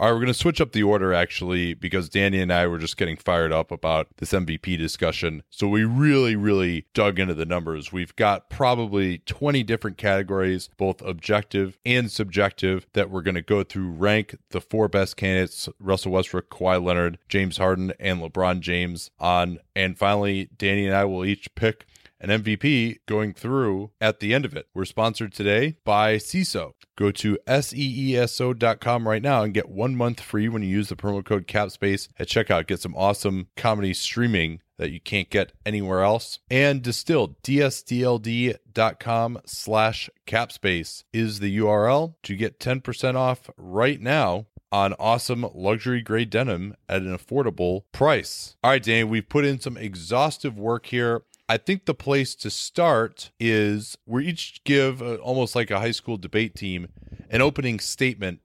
All right, we're going to switch up the order, actually, because Danny and I were just getting fired up about this MVP discussion. So we really dug into the numbers. We've got probably 20 different categories, both objective and subjective, that we're going to go through, rank the 4 best candidates, Russell Westbrook, Kawhi Leonard, James Harden, and LeBron James on. And finally, Danny and I will each pick an MVP going through at the end of it. We're sponsored today by CISO. Go to seeso.com right now and get 1 month free when you use the promo code CAPSPACE at checkout. Get some awesome comedy streaming that you can't get anywhere else. And Distilled, dsdld.com/capspace is the URL to get 10% off right now on awesome luxury grade denim at an affordable price. All right, Danny, we've put in some exhaustive work here. I think the place to start is we each give almost like a high school debate team an opening statement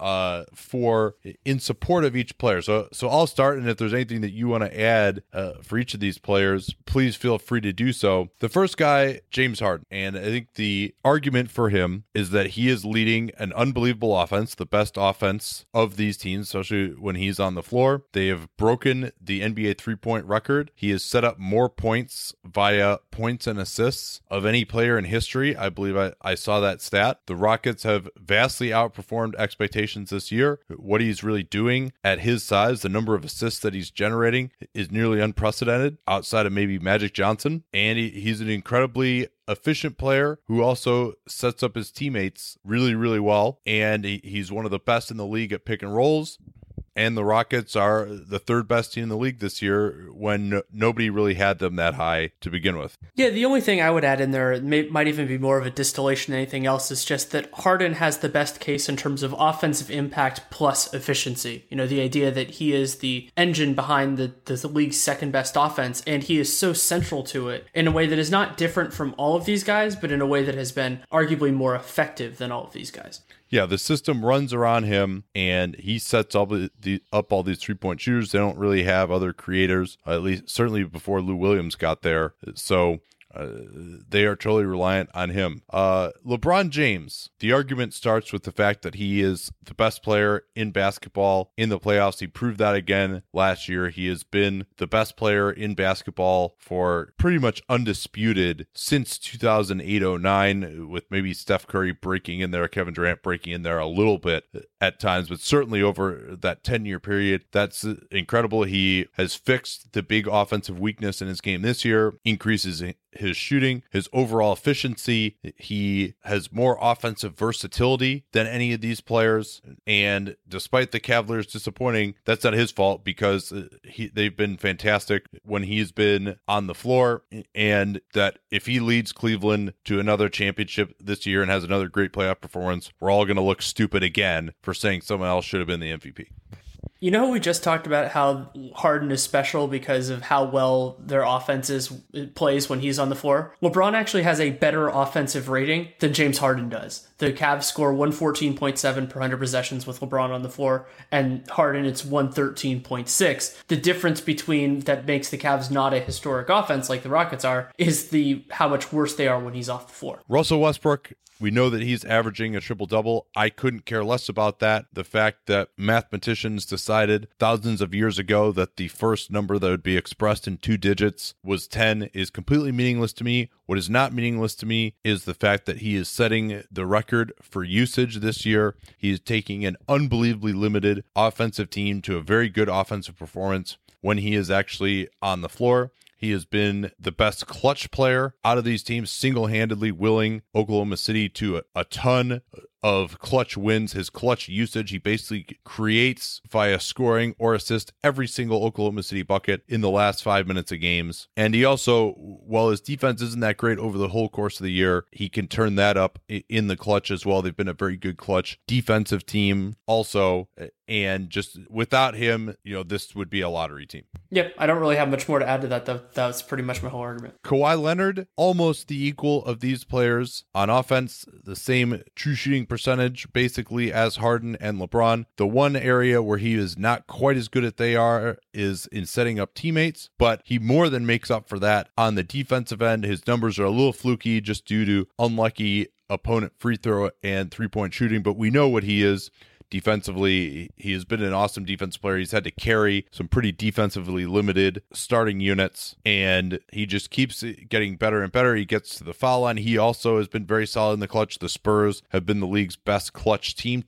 for in support of each player. So I'll start, and if there's anything that you want to add for each of these players, please feel free to do so. The first guy, James Harden, and I think the argument for him is that he is leading an unbelievable offense, the best offense of these teams, especially when he's on the floor. They have broken the NBA three-point record. He has set up more points via points and assists of any player in history. I believe I saw that stat. The Rockets have vastly outperformed expectations this year. What he's really doing at his size, the number of assists that he's generating is nearly unprecedented outside of maybe Magic Johnson. And he's an incredibly efficient player who also sets up his teammates really well. And he's one of the best in the league at pick and rolls. And the Rockets are the 3rd best team in the league this year when nobody really had them that high to begin with. Yeah, the only thing I would add in there, might even be more of a distillation than anything else, is just that Harden has the best case in terms of offensive impact plus efficiency. You know, the idea that he is the engine behind the league's 2nd best offense, and he is so central to it in a way that is not different from all of these guys, but in a way that has been arguably more effective than all of these guys. Yeah, the system runs around him, and he sets up all these three-point shooters. They don't really have other creators, at least certainly before Lou Williams got there. So they are totally reliant on him. LeBron James, the argument starts with the fact that he is the best player in basketball in the playoffs. He proved that again last year. He has been the best player in basketball for pretty much undisputed since 2008-09, with maybe Steph Curry breaking in there, Kevin Durant breaking in there a little bit at times, but certainly over that 10-year period. That's incredible. He has fixed the big offensive weakness in his game this year, increases his shooting, his overall efficiency. He has more offensive versatility than any of these players. And despite the Cavaliers disappointing, that's not his fault, because they've been fantastic when he's been on the floor. And that if he leads Cleveland to another championship this year and has another great playoff performance, we're all going to look stupid again for saying someone else should have been the MVP. You know, we just talked about how Harden is special because of how well their offense plays when he's on the floor. LeBron actually has a better offensive rating than James Harden does. The Cavs score 114.7 per 100 possessions with LeBron on the floor, and Harden, it's 113.6. The difference between that makes the Cavs not a historic offense like the Rockets are is how much worse they are when he's off the floor. Russell Westbrook, we know that he's averaging a triple-double. I couldn't care less about that. The fact that mathematicians decided thousands of years ago that the first number that would be expressed in 2 digits was 10 is completely meaningless to me. What is not meaningless to me is the fact that he is setting the record for usage this year. He is taking an unbelievably limited offensive team to a very good offensive performance when he is actually on the floor. He has been the best clutch player out of these teams, single-handedly willing Oklahoma City to a ton of clutch wins. His clutch usage, he basically creates via scoring or assist every single Oklahoma City bucket in the last 5 minutes of games. And he also, while his defense isn't that great over the whole course of the year, he can turn that up in the clutch as well. They've been a very good clutch defensive team also. And just without him, this would be a lottery team. Yep, I don't really have much more to add to that, though. That was pretty much my whole argument. Kawhi Leonard, almost the equal of these players on offense, the same true shooting percentage basically as Harden and LeBron. The one area where he is not quite as good as they are is in setting up teammates, but he more than makes up for that on the defensive end. His numbers are a little fluky just due to unlucky opponent free throw and 3-point shooting, but we know what he is. defensively. He has been an awesome defensive player. He's had to carry some pretty defensively limited starting units, and he just keeps getting better and better. He gets to the foul line. He also has been very solid in the clutch. The Spurs have been the league's best clutch team,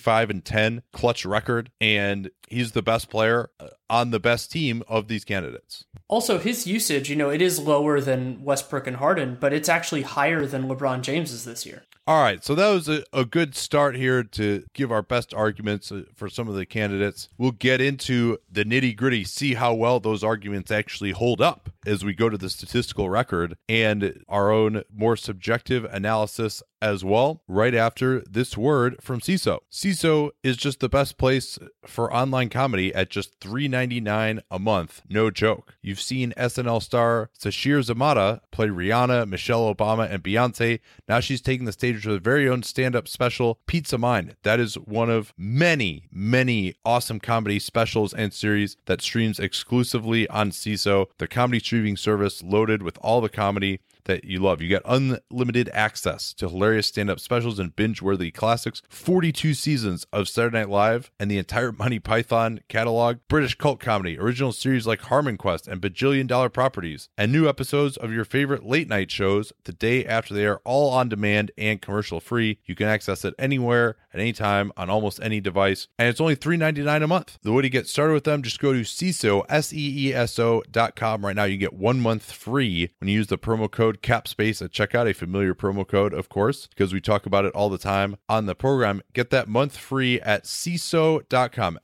25-10 clutch record, and he's the best player on the best team of these candidates. Also, his usage, it is lower than Westbrook and Harden, but it's actually higher than LeBron James's this year. All right, so that was a good start here to give our best arguments for some of the candidates. We'll get into the nitty-gritty, see how well those arguments actually hold up as we go to the statistical record and our own more subjective analysis as well, right after this word from CISO. CISO is just the best place for online comedy at just $3.99 a month. No joke. You've seen SNL star Sashir Zamata play Rihanna, Michelle Obama, and Beyonce. Now she's taking the stage with her very own stand-up special, Pizza Mine. That is one of many, many awesome comedy specials and series that streams exclusively on CISO, the comedy streaming service loaded with all the comedy that you love. You get unlimited access to hilarious stand-up specials and binge-worthy classics, 42 seasons of Saturday Night Live, and the entire Monty Python catalog, British cult comedy, original series like Harmon Quest and Bajillion Dollar Properties, and new episodes of your favorite late-night shows the day after they are, all on demand and commercial-free. You can access it anywhere, at any time, on almost any device, and it's only $3.99 a month. The way to get started with them, just go to CISO, SEESO.com. Right now, you get 1 month free when you use the promo code CAPSPACE at checkout, a familiar promo code, of course, because we talk about it all the time on the program. Get that month free at CISO.com,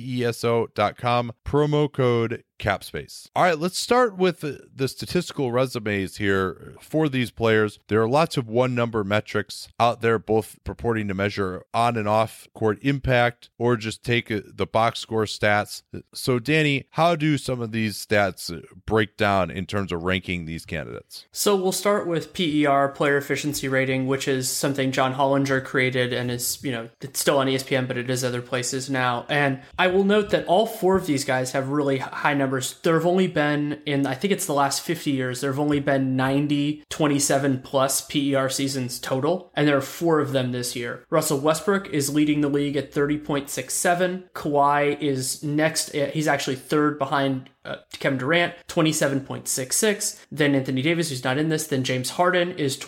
SEESO.com, promo code CAPSPACE. All right, let's start with the statistical resumes here for these players. There are lots of one-number metrics out there, both purporting to measure on and off court impact or just take the box score stats. So, Danny, how do some of these stats break down in terms of ranking these candidates? So we'll start with PER, player efficiency rating, which is something John Hollinger created and is, it's still on ESPN, but it is other places now. And I will note that all four of these guys have really high numbers. There have only been, I think it's the last 50 years, there have only been 90 27 plus PER seasons total, and there are 4 of them this year. Russell Westbrook is leading the league at 30.67. Kawhi is next, he's actually third behind Kevin Durant, 27.66. Then Anthony Davis, who's not in this. Then James Harden is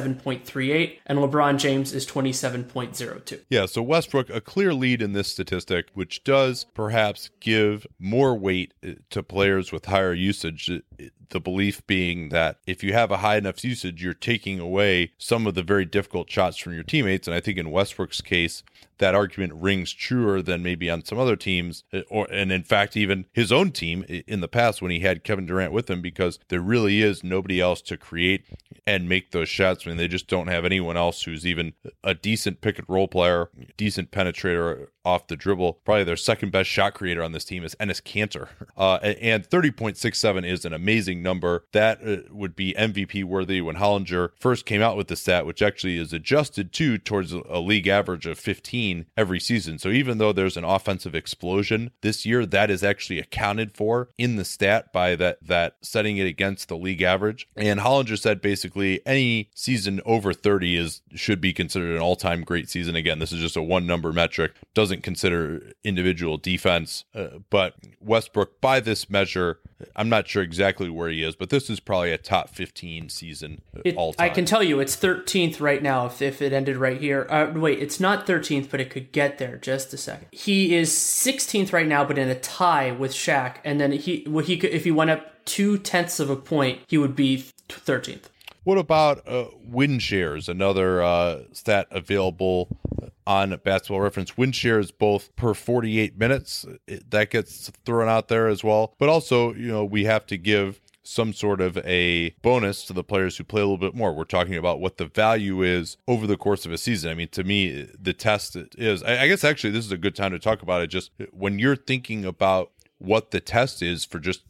27.38. And LeBron James is 27.02. Yeah, so Westbrook, a clear lead in this statistic, which does perhaps give more weight to players with higher usage. The belief being that if you have a high enough usage, you're taking away some of the very difficult shots from your teammates. And I think in Westbrook's case, that argument rings truer than maybe on some other teams, and in fact, even his own team in the past when he had Kevin Durant with him, because there really is nobody else to create and make those shots. I mean, they just don't have anyone else who's even a decent pick and roll player, decent penetrator off the dribble. Probably their second best shot creator on this team is Enes Kanter. And 30.67 is an amazing number. That would be MVP worthy when Hollinger first came out with the stat, which actually is adjusted towards a league average of 15 every season. So even though there's an offensive explosion this year, that is actually accounted for in the stat by that setting it against the league average. And Hollinger said basically any season over 30 should be considered an all-time great season. Again, this is just a one-number metric, doesn't consider individual defense, but Westbrook, by this measure, I'm not sure exactly where he is, but this is probably a top 15 season all time. I can tell you it's 13th right now if it ended right here. Wait, it's not 13th, but it could get there. Just a second. He is 16th right now, but in a tie with Shaq, and then he could, if he went up 0.2 of a point, he would be 13th. What about win shares? Another stat available on Basketball Reference. Win shares both per 48 minutes. That gets thrown out there as well. But also, we have to give some sort of a bonus to the players who play a little bit more. We're talking about what the value is over the course of a season. I mean, to me, the test is, I guess actually this is a good time to talk about it. Just when you're thinking about what the test is for just,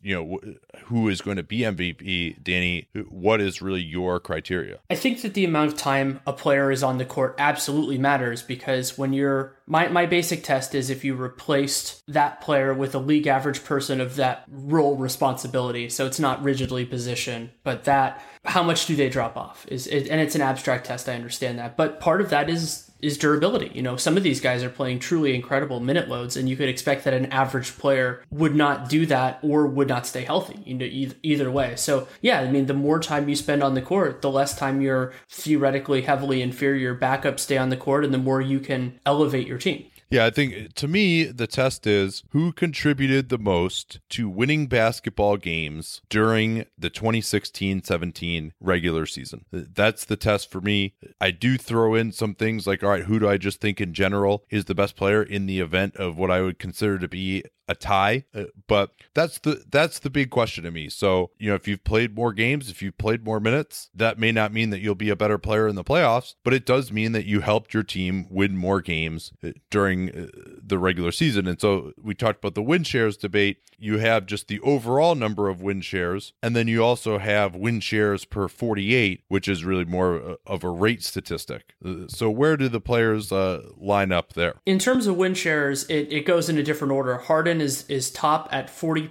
who is going to be MVP, Danny, what is really your criteria? I think that the amount of time a player is on the court absolutely matters, because when my basic test is if you replaced that player with a league average person of that role responsibility. So it's not rigidly positioned, but how much do they drop off? And it's an abstract test, I understand that. But part of that is is durability. You know, some of these guys are playing truly incredible minute loads, and you could expect that an average player would not do that or would not stay healthy, you know, either way. So yeah, I mean, the more time you spend on the court, the less time your theoretically heavily inferior backups stay on the court, and the more you can elevate your team. Yeah, I think to me, the test is who contributed the most to winning basketball games during the 2016-17 regular season. That's the test for me. I do throw in some things like, all right, who do I just think in general is the best player in the event of what I would consider to be a tie, but that's the big question to me. So, you know, if you've played more games, if you've played more minutes, that may not mean that you'll be a better player in the playoffs, but it does mean that you helped your team win more games during the regular season. And so we talked about the win shares debate. You have just the overall number of win shares, and then you also have win shares per 48, which is really more of a rate statistic. So where do the players line up there? In terms of win shares, it goes in a different order. Harden is top at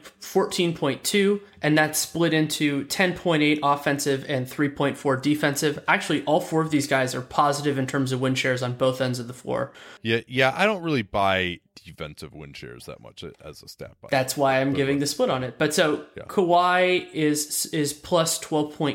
14.2, and that's split into 10.8 offensive and 3.4 defensive. Actually, all four of these guys are positive in terms of win shares on both ends of the floor. Yeah, I don't really buy defensive win shares that much as a stat. That's why I'm giving the split on it. But so yeah. Kawhi is plus 12.9,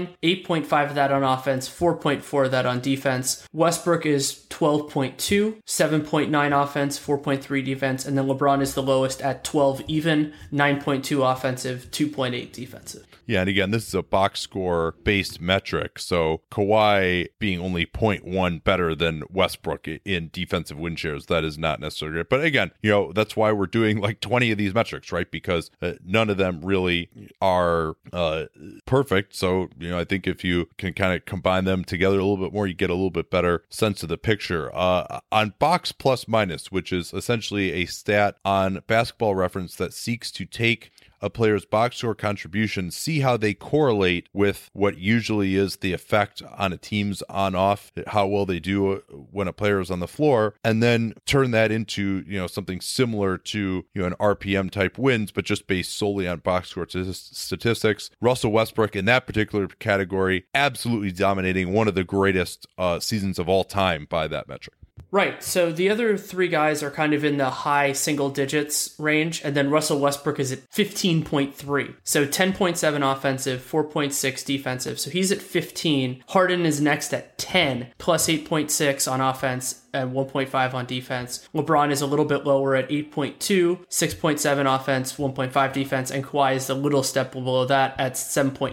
8.5 of that on offense, 4.4 of that on defense. Westbrook is 12.2, 7.9 offense, 4.3 defense, and then LeBron is the lowest at 12 even, 9.2 offensive, 2.8 defensive. Yeah, and again, this is a box score based metric, so Kawhi being only 0.1 better than Westbrook in defensive win shares, that is not necessarily great. But again, you know, that's why we're doing like 20 of these metrics, right? Because none of them really are perfect. So, you know, I think if you can kind of combine them together a little bit more, you get a little bit better sense of the picture. On box plus minus, which is essentially a stat on Basketball Reference that seeks to take a player's box score contribution, see how they correlate with what usually is the effect on a team's on-off, how well they do when a player is on the floor, and then turn that into, you know, something similar to, you know, an RPM type wins, but just based solely on box score statistics. Russell Westbrook in that particular category, absolutely dominating, one of the greatest seasons of all time by that metric. Right. So the other three guys are kind of in the high single digits range, and then Russell Westbrook is at 15.3. So 10.7 offensive, 4.6 defensive. So he's at 15. Harden is next at 10, plus 8.6 on offense and 1.5 on defense. LeBron is a little bit lower at 8.2, 6.7 offense, 1.5 defense, and Kawhi is a little step below that at 7.9,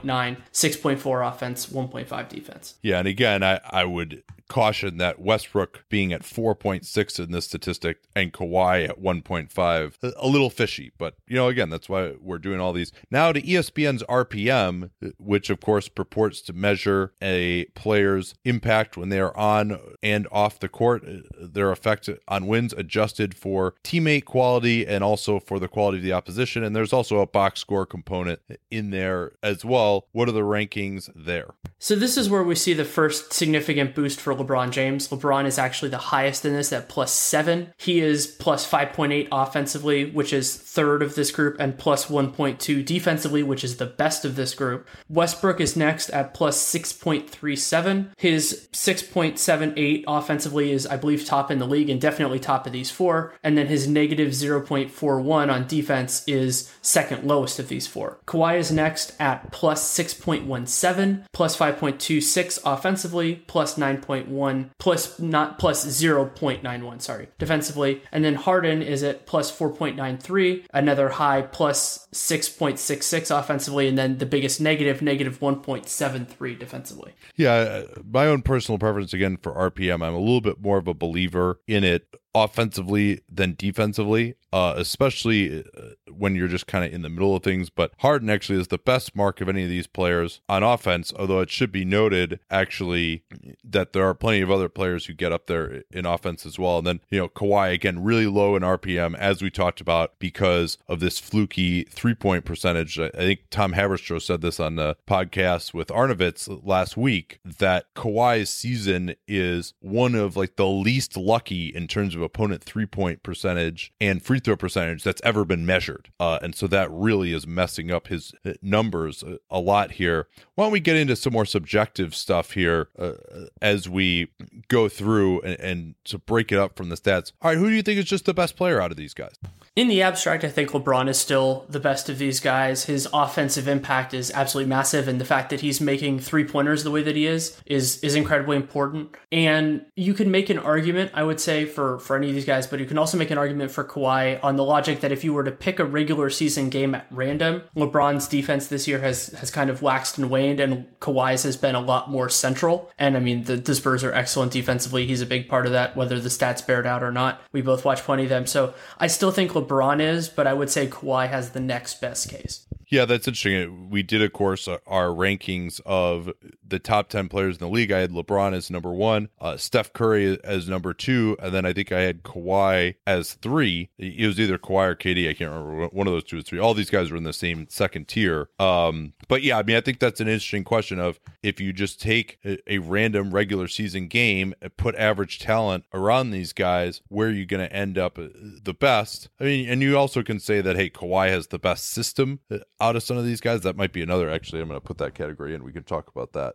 6.4 offense, 1.5 defense. Yeah, and again, I would caution that Westbrook being at 4.6 in this statistic and Kawhi at 1.5, a little fishy. But, you know, again, that's why we're doing all these. Now to ESPN's RPM, which of course purports to measure a player's impact when they are on and off the court, their effect on wins adjusted for teammate quality and also for the quality of the opposition. And there's also a box score component in there as well. What are the rankings there? So this is where we see the first significant boost for LeBron James. LeBron is actually the highest in this at plus 7. He is plus 5.8 offensively, which is third of this group, and plus 1.2 defensively, which is the best of this group. Westbrook is next at plus 6.37. His 6.78 offensively is, I believe, top in the league and definitely top of these four. And then his negative 0.41 on defense is second lowest of these four. Kawhi is next at plus 6.17, plus 5.26 offensively, plus 9.1, plus 0.91, sorry, defensively. And then Harden is at plus 4.93, another high, plus 6.66 offensively, and then the biggest negative 1.73 defensively. Yeah, my own personal preference, again, for RPM, I'm a little bit more of a believer in it offensively than defensively, especially when you're just kind of in the middle of things. But Harden actually is the best mark of any of these players on offense, although it should be noted actually that there are plenty of other players who get up there in offense as well. And then, you know, Kawhi, again, really low in RPM, as we talked about, because of this fluky three-point percentage. I think Tom Haberstroh said this on the podcast with Arnovitz last week, that Kawhi's season is one of like the least lucky in terms of opponent three-point percentage and free throw percentage that's ever been measured. injured. And so that really is messing up his numbers a lot here. Why don't we get into some more subjective stuff here as we go through and to break it up from the stats. All right, who do you think is just the best player out of these guys? In the abstract, I think LeBron is still the best of these guys. His offensive impact is absolutely massive, and the fact that he's making three-pointers the way that he is incredibly important. And you can make an argument, I would say, for any of these guys, but you can also make an argument for Kawhi on the logic that if you were to pick a regular season game at random, LeBron's defense this year has kind of waxed and waned, and Kawhi's has been a lot more central. And I mean, the Spurs are excellent defensively. He's a big part of that, whether the stats bear it out or not. We both watch plenty of them. So I still think LeBron is, but I would say Kawhi has the next best case. Yeah, that's interesting. We did, of course, our rankings of the top 10 players in the league. I had LeBron as number 1, Steph Curry as number 2, and then I think I had Kawhi as 3. It was either Kawhi or KD. I can't remember. One of those 2 or 3. All these guys were in the same second tier. But yeah, I mean, I think that's an interesting question of if you just take a random regular season game and put average talent around these guys, where are you going to end up the best? I mean, and you also can say that, hey, Kawhi has the best system out of some of these guys. That might be another. Actually, I'm going to put that category in. We can talk about that.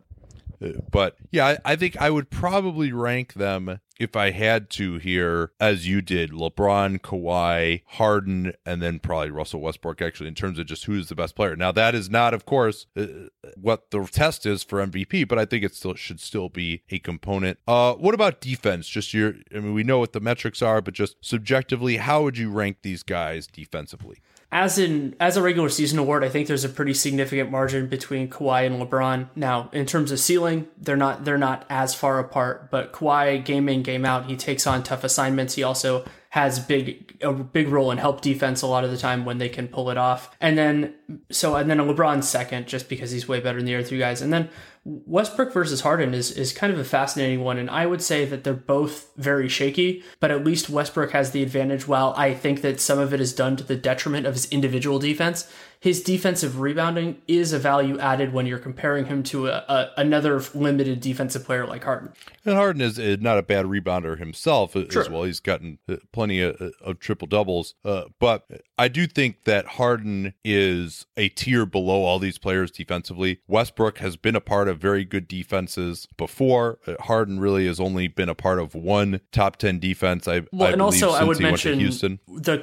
But yeah, I think I would probably rank them, if I had to here, as you did: LeBron, Kawhi, Harden, and then probably Russell Westbrook, actually, in terms of just who's the best player. Now, that is not, of course, what the test is for MVP, but I think it should still be a component. What about defense? I mean, we know what the metrics are, but just subjectively, how would you rank these guys defensively? As a regular season award, I think there's a pretty significant margin between Kawhi and LeBron. Now, in terms of ceiling, they're not as far apart, but Kawhi, game in, game out, he takes on tough assignments. He also has a big role in help defense a lot of the time when they can pull it off. And then LeBron's second, just because he's way better than the other 2 guys. And then Westbrook versus Harden is kind of a fascinating one, and I would say that they're both very shaky, but at least Westbrook has the advantage. While I think that some of it is done to the detriment of his individual defense, his defensive rebounding is a value added when you're comparing him to another limited defensive player like Harden. And Harden is not a bad rebounder himself as well. He's gotten plenty of triple doubles. But I do think that Harden is a tier below all these players defensively. Westbrook has been a part of very good defenses before. Harden really has only been a part of one top 10 defense. I believe, also I would mention Houston. The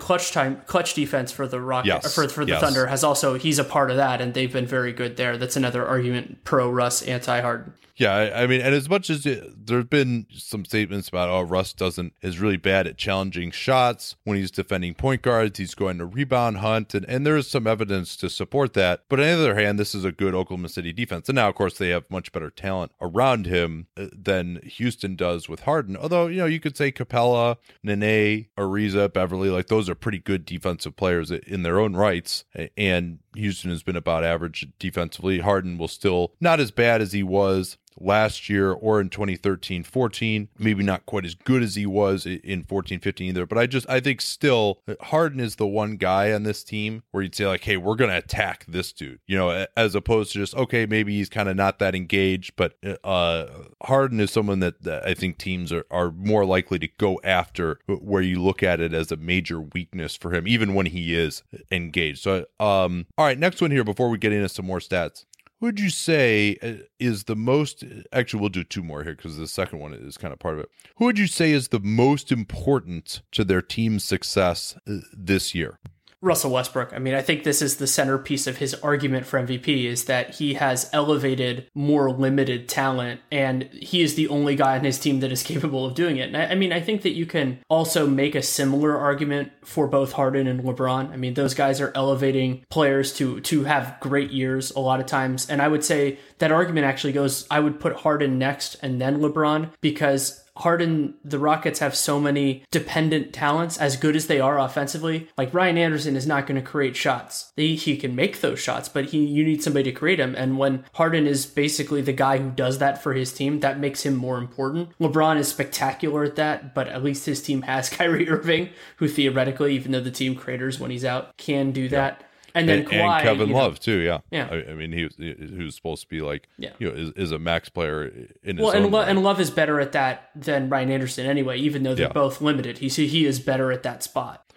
clutch defense for the Rockets, yes, for the Thunder he's a part of that, and they've been very good there. That's another argument pro Russ, anti Harden. Yeah, I mean, and as much as there have been some statements about, Russ is really bad at challenging shots when he's defending point guards, he's going to rebound hunt, and there is some evidence to support that. But on the other hand, this is a good Oklahoma City defense. And now, of course, they have much better talent around him than Houston does with Harden. Although, you could say Capella, Nene, Ariza, Beverly, like those are pretty good defensive players in their own rights. And Houston has been about average defensively. Harden will still not as bad as he was last year or in 2013-14, maybe not quite as good as he was in 14-15 either, but I think still Harden is the one guy on this team where you'd say like, hey, we're going to attack this dude, as opposed to just, okay, maybe he's kind of not that engaged, but Harden is someone that I think teams are more likely to go after, where you look at it as a major weakness for him, even when he is engaged. So, all right, next one here before we get into some more stats. Who would you say is the most, actually we'll do 2 more here because the second one is kind of part of it. Who would you say is the most important to their team's success this year? Russell Westbrook. I mean, I think this is the centerpiece of his argument for MVP, is that he has elevated more limited talent, and he is the only guy on his team that is capable of doing it. And I mean, I think that you can also make a similar argument for both Harden and LeBron. I mean, those guys are elevating players to have great years a lot of times. And I would say that argument actually goes, I would put Harden next and then LeBron, because Harden, the Rockets have so many dependent talents, as good as they are offensively. Like Ryan Anderson is not going to create shots. He can make those shots, but you need somebody to create them. And when Harden is basically the guy who does that for his team, that makes him more important. LeBron is spectacular at that, but at least his team has Kyrie Irving, who theoretically, even though the team craters when he's out, can do that. And then Kawhi, and Kevin Love too, yeah. I mean, he was supposed to be like, is a max player in his own right. And Love is better at that than Ryan Anderson anyway. Even though they're both limited, he is better at that spot.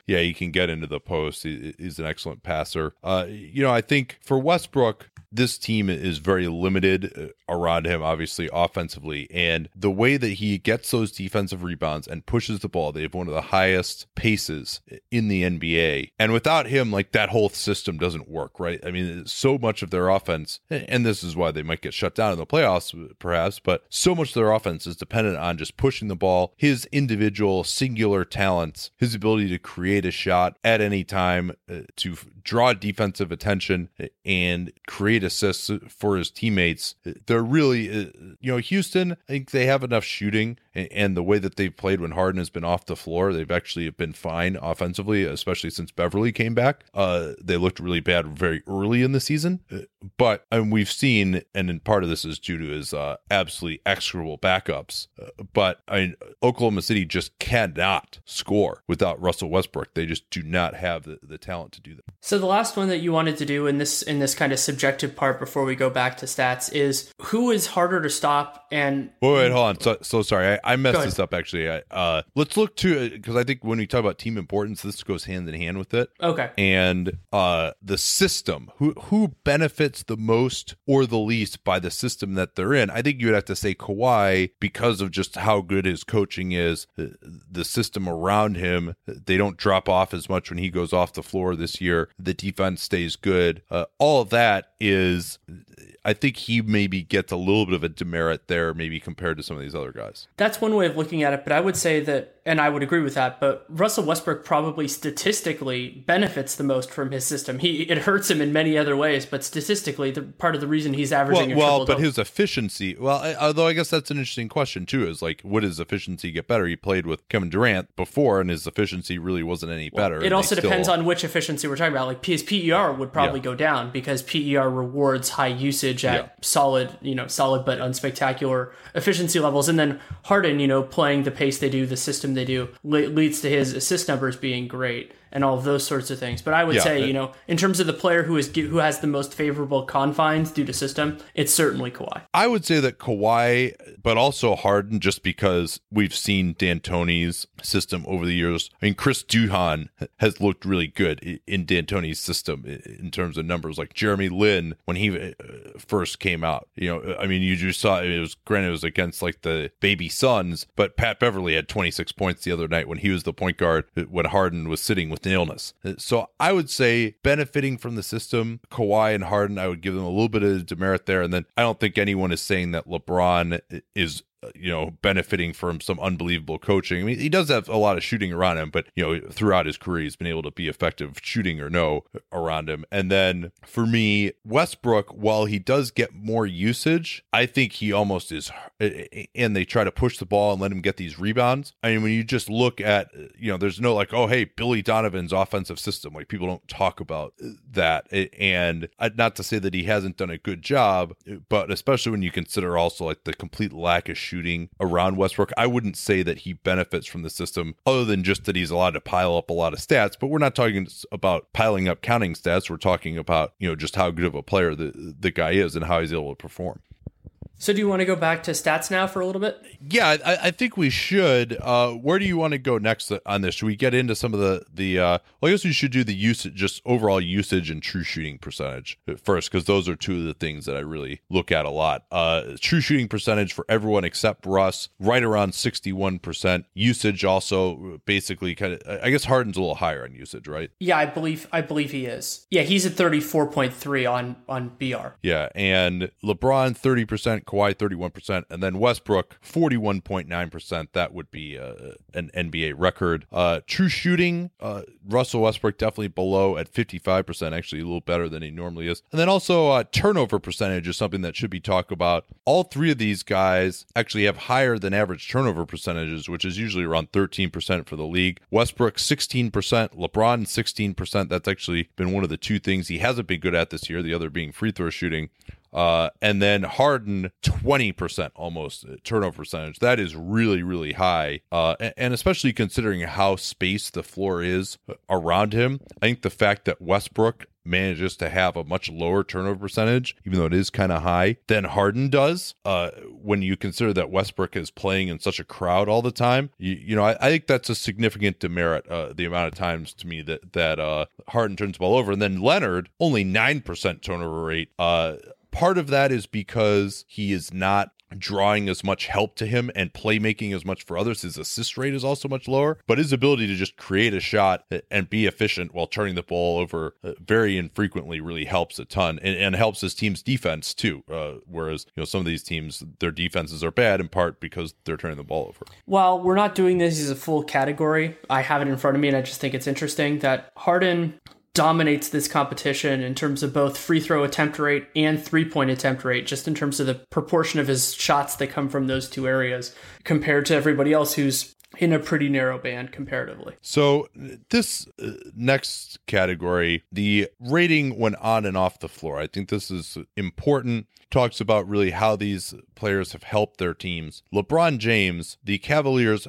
yeah, he can get into the post. He's an excellent passer. I think for Westbrook, this team is very limited around him, obviously, offensively. And the way that he gets those defensive rebounds and pushes the ball, they have one of the highest paces in the NBA. And without him, like, that whole system doesn't work, right? I mean, so much of their offense, and this is why they might get shut down in the playoffs, perhaps, but so much of their offense is dependent on just pushing the ball, his individual singular talents, his ability to create a shot at any time, to draw defensive attention and create assists for his teammates. They're really, Houston, I think they have enough shooting, and the way that they've played when Harden has been off the floor, they've actually been fine offensively, especially since Beverly came back. They looked really bad very early in the season, but we've seen, and in part of this is due to his absolutely execrable backups, but Oklahoma City just cannot score without Russell Westbrook. They just do not have the talent to do that. So the last one that you wanted to do in this kind of subjective part before we go back to stats is who is harder to stop. And wait, hold on. So sorry, I messed this up actually. Let's look to, because I think when we talk about team importance, this goes hand in hand with it. Okay. And the system, who benefits the most or the least by the system that they're in? I think you would have to say Kawhi, because of just how good his coaching is, the system around him. They don't drop off as much when he goes off the floor this year. The defense stays good. All of that is, I think he maybe gets a little bit of a demerit there, maybe compared to some of these other guys. That's one way of looking at it, but I would say that, and I would agree with that, but Russell Westbrook probably statistically benefits the most from his system. It hurts him in many other ways, but statistically, part of the reason he's averaging a triple-double. But his efficiency, although I guess that's an interesting question too, is like, would his efficiency get better? He played with Kevin Durant before, and his efficiency really wasn't any better. It also depends on which efficiency we're talking about. Like his PER would probably go down because PER rewards high usage at solid but unspectacular efficiency levels. And then Harden, playing the pace they do, the system they do, leads to his assist numbers being great and all of those sorts of things. But I would say, in terms of the player who has the most favorable confines due to system, it's certainly Kawhi. I would say that Kawhi, but also Harden, just because we've seen D'Antoni's system over the years. I mean, Chris Duhon has looked really good in D'Antoni's system in terms of numbers. Like Jeremy Lin, when he first came out, you just saw it was against like the baby Suns, but Pat Beverly had 26 points the other night when he was the point guard when Harden was sitting with an illness. So I would say benefiting from the system, Kawhi and Harden, I would give them a little bit of demerit there. And then I don't think anyone is saying that LeBron is benefiting from some unbelievable coaching. I mean, he does have a lot of shooting around him, but, throughout his career, he's been able to be effective shooting or no around him. And then for me, Westbrook, while he does get more usage, I think he almost is, and they try to push the ball and let him get these rebounds. I mean, when you just look at, there's no like, oh, hey, Billy Donovan's offensive system. Like, people don't talk about that. And not to say that he hasn't done a good job, but especially when you consider also like the complete lack of shooting around Westbrook, I wouldn't say that he benefits from the system other than just that he's allowed to pile up a lot of stats. But we're not talking about piling up counting stats. We're talking about, just how good of a player the guy is and how he's able to perform. So do you want to go back to stats now for a little bit? Yeah, I think we should. Where do you want to go next on this? Should we get into some of the I guess we should do the usage, just overall usage and true shooting percentage first, because those are two of the things that I really look at a lot. True shooting percentage for everyone except Russ, right around 61%. Usage also basically kind of, I guess Harden's a little higher on usage, right? Yeah, I believe he is. Yeah, he's at 34.3 on BR. Yeah, and LeBron 30%, Kawhi 31%, and then Westbrook 41.9%. That would be an NBA record. True shooting, Russell Westbrook definitely below at 55%, actually a little better than he normally is. And then also turnover percentage is something that should be talked about. All three of these guys actually have higher than average turnover percentages, which is usually around 13% for the league. Westbrook 16%, LeBron 16%. That's actually been one of the two things he hasn't been good at this year, the other being free throw shooting. And then Harden, 20% almost turnover percentage. That is really, really high. And especially considering how spaced the floor is around him, I think the fact that Westbrook manages to have a much lower turnover percentage, even though it is kind of high, than Harden does. When you consider that Westbrook is playing in such a crowd all the time, I think that's a significant demerit, the amount of times to me that Harden turns the ball over. And then Leonard, only 9% turnover rate. Part of that is because he is not drawing as much help to him and playmaking as much for others. His assist rate is also much lower, but his ability to just create a shot and be efficient while turning the ball over very infrequently really helps a ton, and helps his team's defense too. Whereas, some of these teams, their defenses are bad in part because they're turning the ball over. While we're not doing this as a full category, I have it in front of me and I just think it's interesting that Harden dominates this competition in terms of both free throw attempt rate and 3-point attempt rate, just in terms of the proportion of his shots that come from those two areas compared to everybody else who's in a pretty narrow band comparatively. So this next category, the rating when on and off the floor, I think this is important. Talks about really how these players have helped their teams. LeBron James, the Cavaliers,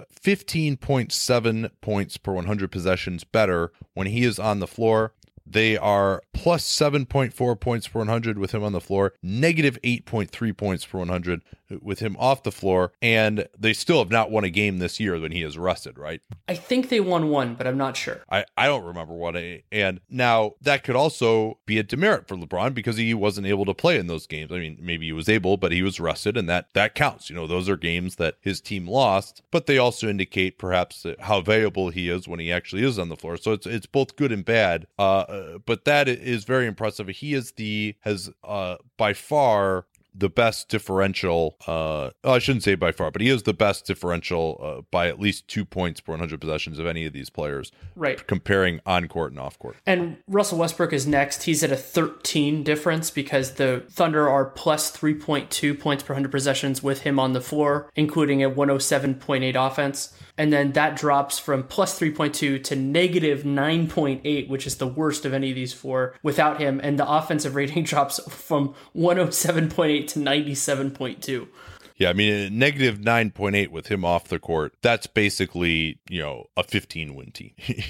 15.7 points per 100 possessions better when he is on the floor. They are plus 7.4 points per 100 with him on the floor, negative 8.3 points per 100 with him off the floor, and they still have not won a game this year when he is rested, right? I think they won one, but I'm not sure. I don't remember one. And now that could also be a demerit for LeBron because he wasn't able to play in those games. I mean, maybe he was able, but he was rested, and that counts. Those are games that his team lost, but they also indicate perhaps how valuable he is when he actually is on the floor. So it's both good and bad. But that is very impressive. He has by far the best differential. I shouldn't say by far, but he is the best differential by at least 2 points per 100 possessions of any of these players. Right. Comparing on court and off court. And Russell Westbrook is next. He's at a 13 difference because the Thunder are plus 3.2 points per 100 possessions with him on the floor, including a 107.8 offense. And then that drops from plus 3.2 to negative 9.8, which is the worst of any of these four without him. And the offensive rating drops from 107.8 to 97.2. Yeah, I mean, negative 9.8 with him off the court, that's basically, a 15-win team,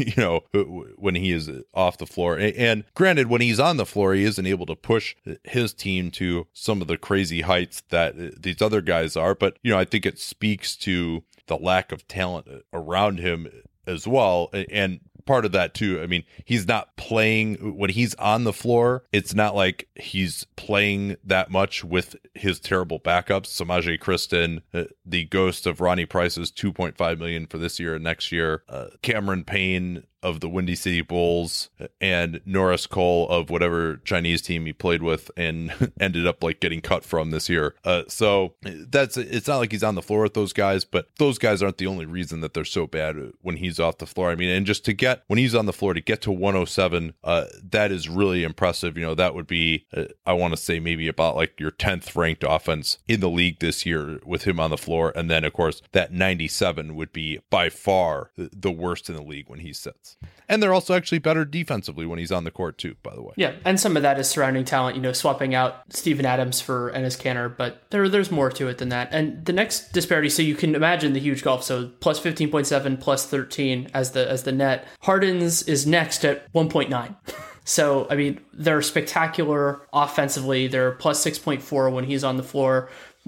when he is off the floor. And granted, when he's on the floor, he isn't able to push his team to some of the crazy heights that these other guys are. But, I think it speaks to the lack of talent around him as well. And part of that too, I mean, he's not playing when he's on the floor. It's not like he's playing that much with his terrible backups. Samaje Cristen, the ghost of Ronnie Price's $2.5 million for this year and next year. Cameron Payne of the Windy City Bulls, and Norris Cole of whatever Chinese team he played with and ended up getting cut from this year. So it's not like he's on the floor with those guys, but those guys aren't the only reason that they're so bad when he's off the floor. I mean, and just when he's on the floor to get to 107, that is really impressive. That would be, I want to say maybe about your 10th ranked offense in the league this year with him on the floor. And then of course that 97 would be by far the worst in the league when he sits. And they're also actually better defensively when he's on the court too, by the way. Yeah, and some of that is surrounding talent, swapping out Steven Adams for Enes Kanter, but there's more to it than that. And the next disparity, so you can imagine the huge gulf. So plus 15.7, plus 13 as the net. Harden's is next at 1.9. So, I mean, they're spectacular offensively. They're plus 6.4 when he's on the floor.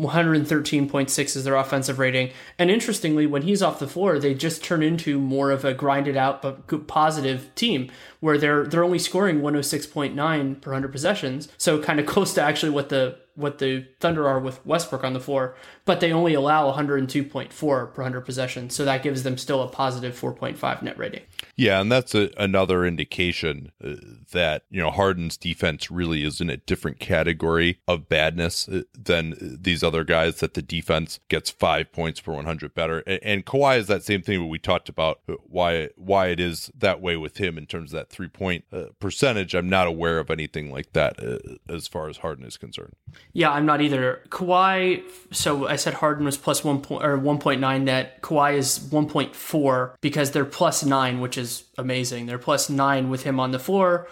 113.6 is their offensive rating. And interestingly, when he's off the floor, they just turn into more of a grinded out but good, positive team where they're only scoring 106.9 per 100 possessions. So kind of close to actually what the Thunder are with Westbrook on the floor, but they only allow 102.4 per 100 possessions. So that gives them still a positive 4.5 net rating. Yeah, and that's another indication that, Harden's defense really is in a different category of badness than these other guys, that the defense gets 5 points per 100 better. And Kawhi is that same thing when we talked about why it is that way with him in terms of that 3-point percentage. I'm not aware of anything like that as far as Harden is concerned. Yeah, I'm not either. Kawhi, so I said Harden was plus 1.9 net. Kawhi is 1.4 because they're plus 9, which is amazing. They're plus 9 with him on the floor,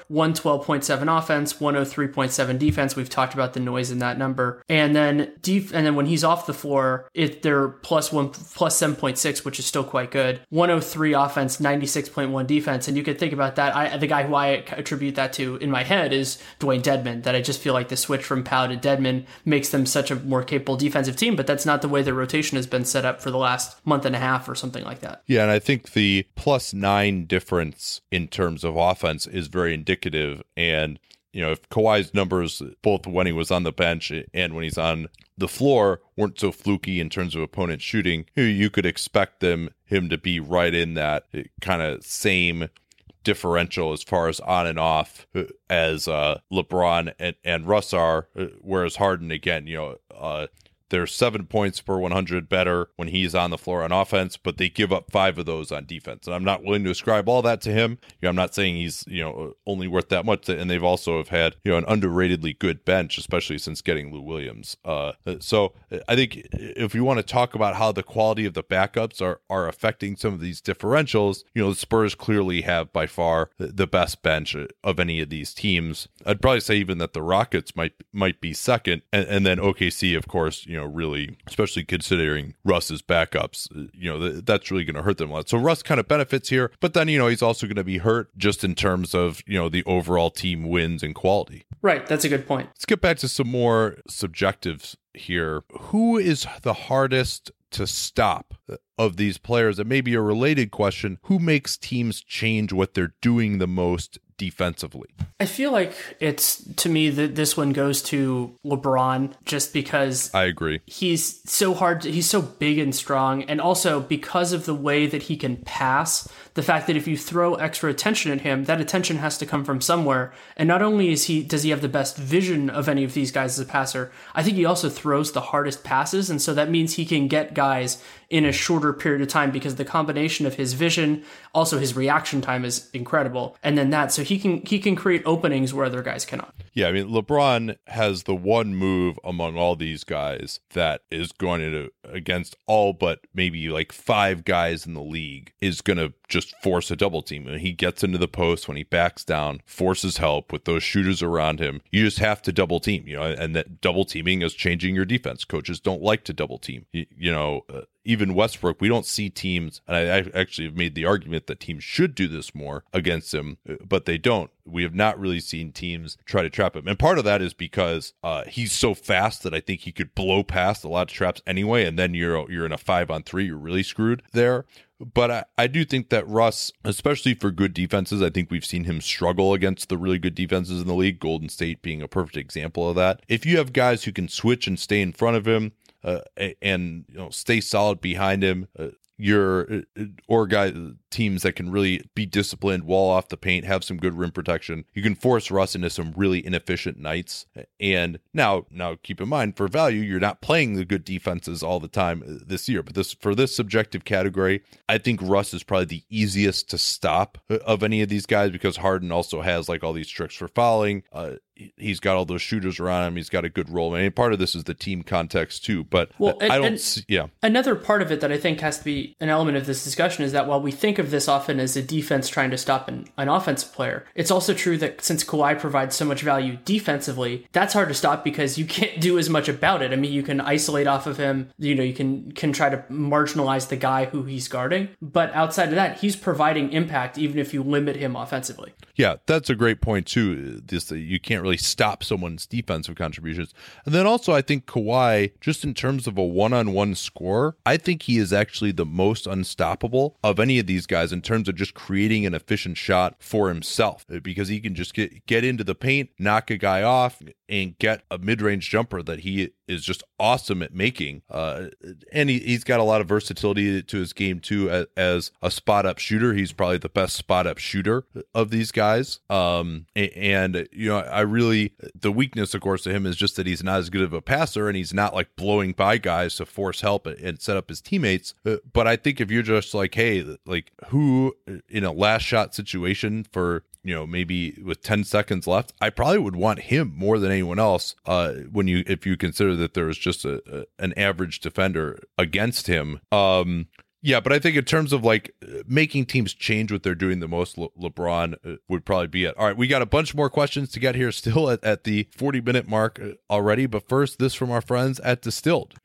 112.7 offense, 103.7 defense. We've talked about the noise in that number. And then when he's off the floor, they're plus 7.6, which is still quite good. 103 offense, 96.1 defense. And you could think about that. The guy who I attribute that to in my head is Dwayne Dedmon, that I just feel like the switch from Powell to Dedmon makes them such a more capable defensive team, but that's not the way their rotation has been set up for the last month and a half or something like that. Yeah, and I think the plus 9 difference in terms of offense is very indicative. And, if Kawhi's numbers, both when he was on the bench and when he's on the floor, weren't so fluky in terms of opponent shooting, you could expect him to be right in that kind of same differential as far as on and off as LeBron and Russ are, whereas Harden, again, they're 7 points per 100 better when he's on the floor on offense, but they give up 5 of those on defense. And I'm not willing to ascribe all that to him. I'm not saying he's, only worth that much. And they've also have had, an underratedly good bench, especially since getting Lou Williams. So I think if you want to talk about how the quality of the backups are affecting some of these differentials, the Spurs clearly have by far the best bench of any of these teams. I'd probably say even that the Rockets might be second. And then OKC, of course, really, especially considering Russ's backups, that's really going to hurt them a lot. So Russ kind of benefits here, but then, he's also going to be hurt just in terms of, the overall team wins and quality. Right. That's a good point. Let's get back to some more subjectives here. Who is the hardest to stop of these players? And maybe a related question, who makes teams change what they're doing the most defensively? I feel like to me that this one goes to LeBron, just because I agree. He's so big and strong, and also because of the way that he can pass, the fact that if you throw extra attention at him, that attention has to come from somewhere. And not only does he have the best vision of any of these guys as a passer, I think he also throws the hardest passes, and so that means he can get guys in a shorter period of time because the combination of his vision, also his reaction time is incredible. And then so he can create openings where other guys cannot. Yeah, I mean, LeBron has the one move among all these guys that is going to, against all but maybe like 5 guys in the league, is going to just force a double team. And he gets into the post when he backs down, forces help with those shooters around him. You just have to double team, and that double teaming is changing your defense. Coaches don't like to double team. Even Westbrook, we don't see teams, and I actually have made the argument that teams should do this more against him, but they don't. We have not really seen teams try to trap him. And part of that is because he's so fast that I think he could blow past a lot of traps anyway, and then you're in a 5-on-3, you're really screwed there. But I do think that Russ, especially for good defenses, I think we've seen him struggle against the really good defenses in the league, Golden State being a perfect example of that. If you have guys who can switch and stay in front of him, and stay solid behind him, teams that can really be disciplined, wall off the paint, have some good rim protection. You can force Russ into some really inefficient nights. And now keep in mind, for value, you're not playing the good defenses all the time this year. But for this subjective category, I think Russ is probably the easiest to stop of any of these guys, because Harden also has like all these tricks for fouling. He's got all those shooters around him. He's got a good role. I mean, part of this is the team context too, but Another part of it that I think has to be an element of this discussion is that while we think of this often as a defense trying to stop an offensive player, it's also true that since Kawhi provides so much value defensively, that's hard to stop because you can't do as much about it. I mean, you can isolate off of him, you can try to marginalize the guy who he's guarding, but outside of that, he's providing impact even if you limit him offensively. Yeah, that's a great point too. You can't really stop someone's defensive contributions. And then also I think Kawhi, just in terms of a one-on-one scorer, I think he is actually the most unstoppable of any of these guys in terms of just creating an efficient shot for himself, because he can just get into the paint, knock a guy off, and get a mid-range jumper that he is just awesome at making. And he's got a lot of versatility to his game too. As a spot-up shooter, he's probably the best spot-up shooter of these guys. I really, the weakness, of course, to him is just that he's not as good of a passer, and he's not like blowing by guys to force help and set up his teammates. But I think if you're just like, hey, like who in a last shot situation for, maybe with 10 seconds left, I probably would want him more than anyone else. If you consider that there was just an average defender against him. Yeah, but I think in terms of like making teams change what they're doing the most, LeBron would probably be it. All right, we got a bunch more questions to get here still at the 40-minute mark already. But first, this from our friends at Distilled.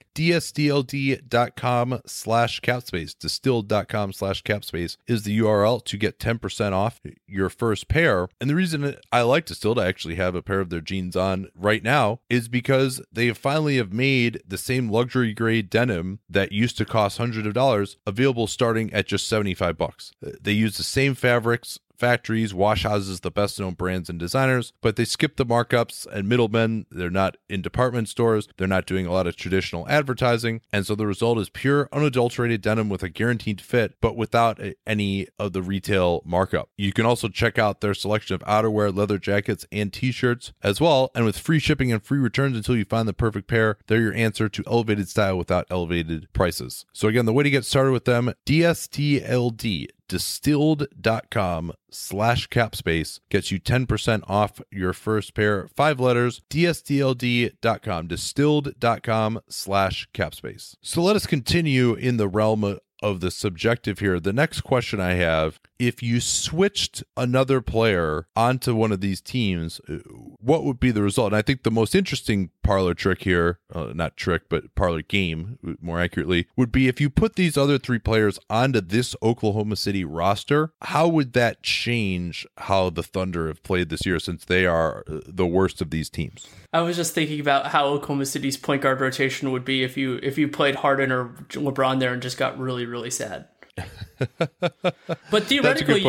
DSTLD.com/capspace. Distilled.com/capspace is the URL to get 10% off your first pair. And the reason I like Distilled, I actually have a pair of their jeans on right now, is because they finally have made the same luxury grade denim that used to cost hundreds of dollars available starting at just $75. They use the same fabrics, factories, wash houses, the best known brands and designers, but they skip the markups and middlemen. They're not in department stores. They're not doing a lot of traditional advertising. And so the result is pure, unadulterated denim with a guaranteed fit, but without any of the retail markup. You can also check out their selection of outerwear, leather jackets, and t-shirts as well. And with free shipping and free returns until you find the perfect pair, they're your answer to elevated style without elevated prices. So again, the way to get started with them, DSTLD. Distilled.com/capspace gets you 10% off your first pair. 5 letters, DSTLD.com, distilled.com/capspace. So let us continue in the realm of the subjective here. The next question I have, if you switched another player onto one of these teams, what would be the result? And I think the most interesting parlor trick here, not trick, but parlor game, more accurately, would be if you put these other 3 players onto this Oklahoma City roster, how would that change how the Thunder have played this year, since they are the worst of these teams? I was just thinking about how Oklahoma City's point guard rotation would be if you played Harden or LeBron there and just got really, really sad. But theoretically,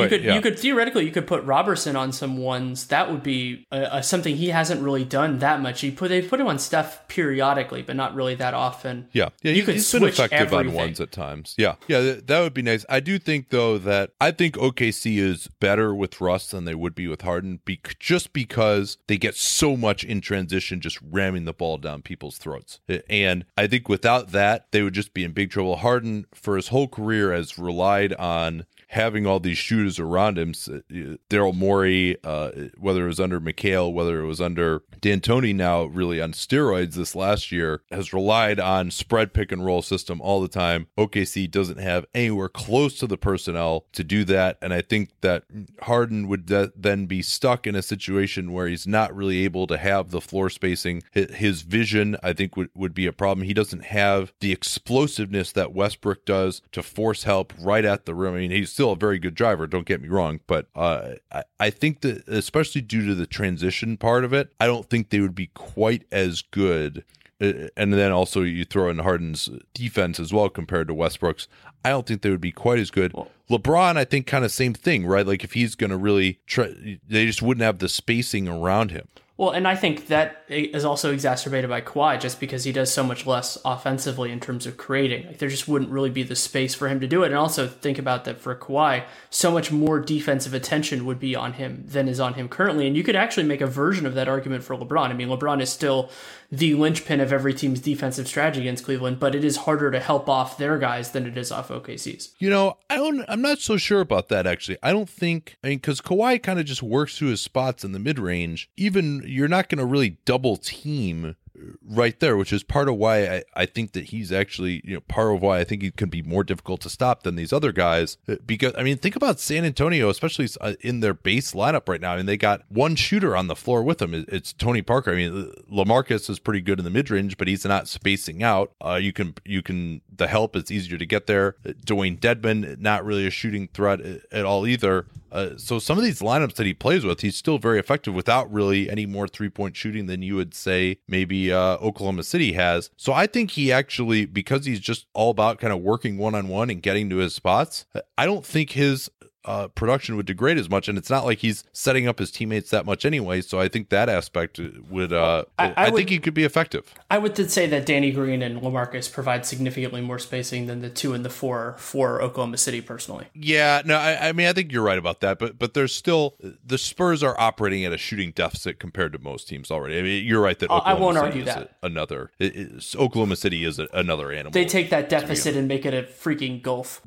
you could put Robertson on some ones. That would be something he hasn't really done that much. They put him on stuff periodically, but not really that often. Yeah. You could he's been effective everything on ones at times. Yeah, that would be nice. I do think though that I think OKC is better with Russ than they would be with Harden, just because they get so much in transition, just ramming the ball down people's throats. And I think without that, they would just be in big trouble. Harden, for his whole career, has relied on having all these shooters around him. Daryl Morey, whether it was under McHale, whether it was under D'Antoni, now really on steroids this last year, has relied on spread pick and roll system all the time. OKC doesn't have anywhere close to the personnel to do that. And I think that Harden would then be stuck in a situation where he's not really able to have the floor spacing. His vision, I think, would be a problem. He doesn't have the explosiveness that Westbrook does to force help right at the rim. I mean, he's still a very good driver, don't get me wrong, but I think that especially due to the transition part of it, I don't think they would be quite as good. And then also you throw in Harden's defense as well compared to Westbrook's. I don't think they would be quite as good. LeBron, I think, kind of same thing, right? Like if he's going to really try, they just wouldn't have the spacing around him. Well, and I think that is also exacerbated by Kawhi, just because he does so much less offensively in terms of creating. Like there just wouldn't really be the space for him to do it. And also think about that for Kawhi, so much more defensive attention would be on him than is on him currently. And you could actually make a version of that argument for LeBron. I mean, LeBron is still the linchpin of every team's defensive strategy against Cleveland, but it is harder to help off their guys than it is off OKC's. I'm not so sure about that, actually. I mean, because Kawhi kind of just works through his spots in the mid-range. Even you're not going to really double team right there, which is part of why I think that he's actually, part of why I think he can be more difficult to stop than these other guys. Because, I mean, think about San Antonio, especially in their base lineup right now. I mean, they got one shooter on the floor with them. It's Tony Parker. I mean, LaMarcus is pretty good in the mid-range, but he's not spacing out. The help is easier to get there. Dwayne Dedmon, not really a shooting threat at all either. So some of these lineups that he plays with, he's still very effective without really any more three-point shooting than you would say maybe Oklahoma City has. So I think he actually, because he's just all about kind of working one-on-one and getting to his spots, I don't think his production would degrade as much, and it's not like he's setting up his teammates that much anyway. So I think that aspect would. I think he could be effective. I would say that Danny Green and LaMarcus provide significantly more spacing than the 2 and the 4 for Oklahoma City. Personally, yeah, no, I mean I think you're right about that, but there's still the Spurs are operating at a shooting deficit compared to most teams already. I mean, you're right that I won't City argue is that. Oklahoma City is another animal. They take that deficit and make it a freaking gulf.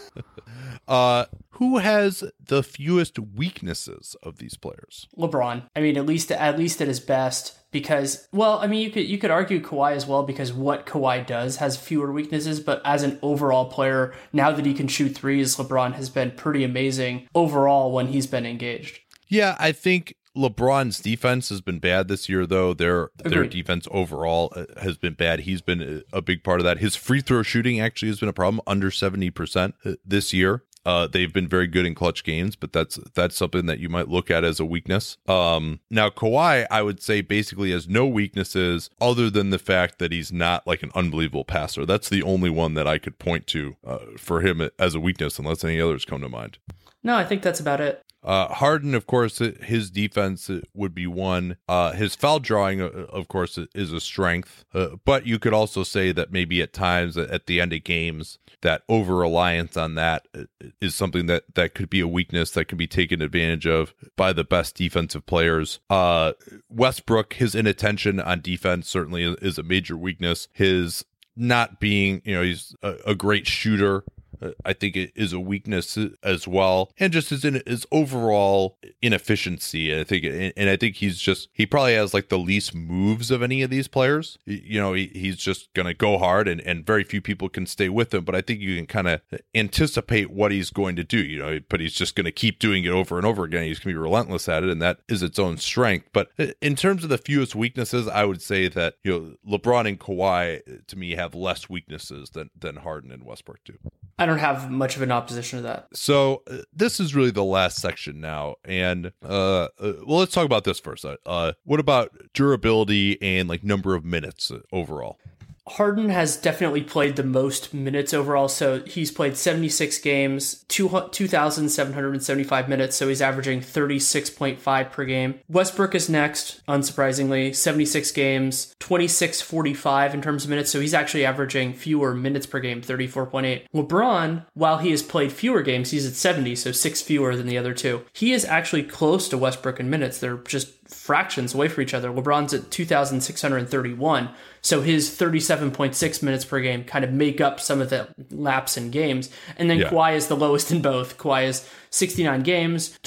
Who has the fewest weaknesses of these players? LeBron. I mean, at least at his best, because, well, I mean, you could argue Kawhi as well, because what Kawhi does has fewer weaknesses, but as an overall player, now that he can shoot threes, LeBron has been pretty amazing overall when he's been engaged. Yeah, I think LeBron's defense has been bad this year, though. Their defense overall has been bad. He's been a big part of that. His free throw shooting actually has been a problem, under 70% this year. They've been very good in clutch games, but that's something that you might look at as a weakness. Now, Kawhi, I would say, basically has no weaknesses other than the fact that he's not like an unbelievable passer. That's the only one that I could point to for him as a weakness, unless any others come to mind. No, I think that's about it. Harden, of course, his defense would be one. His foul drawing, of course, is a strength. But you could also say that maybe at times at the end of games, that over-reliance on that is something that could be a weakness that can be taken advantage of by the best defensive players. Westbrook, his inattention on defense certainly is a major weakness. His not being, he's a great shooter, I think it is a weakness as well, and just his overall inefficiency. I think he probably has like the least moves of any of these players. He's just gonna go hard, and very few people can stay with him. But I think you can kind of anticipate what he's going to do. But he's just gonna keep doing it over and over again. He's gonna be relentless at it, and that is its own strength. But in terms of the fewest weaknesses, I would say that LeBron and Kawhi to me have less weaknesses than Harden and Westbrook do. I don't have much of an opposition to that. So this is really the last section now. And let's talk about this first. What about durability and like number of minutes overall? Harden has definitely played the most minutes overall. So he's played 76 games, 2,775 minutes. So he's averaging 36.5 per game. Westbrook is next, unsurprisingly, 76 games, 26.45 in terms of minutes. So he's actually averaging fewer minutes per game, 34.8. LeBron, while he has played fewer games, he's at 70, so 6 fewer than the other two. He is actually close to Westbrook in minutes. They're just fractions away from each other. LeBron's at 2,631. So his 37.6 minutes per game kind of make up some of the lapse in games. And then Kawhi is the lowest in both. Kawhi is 69 games,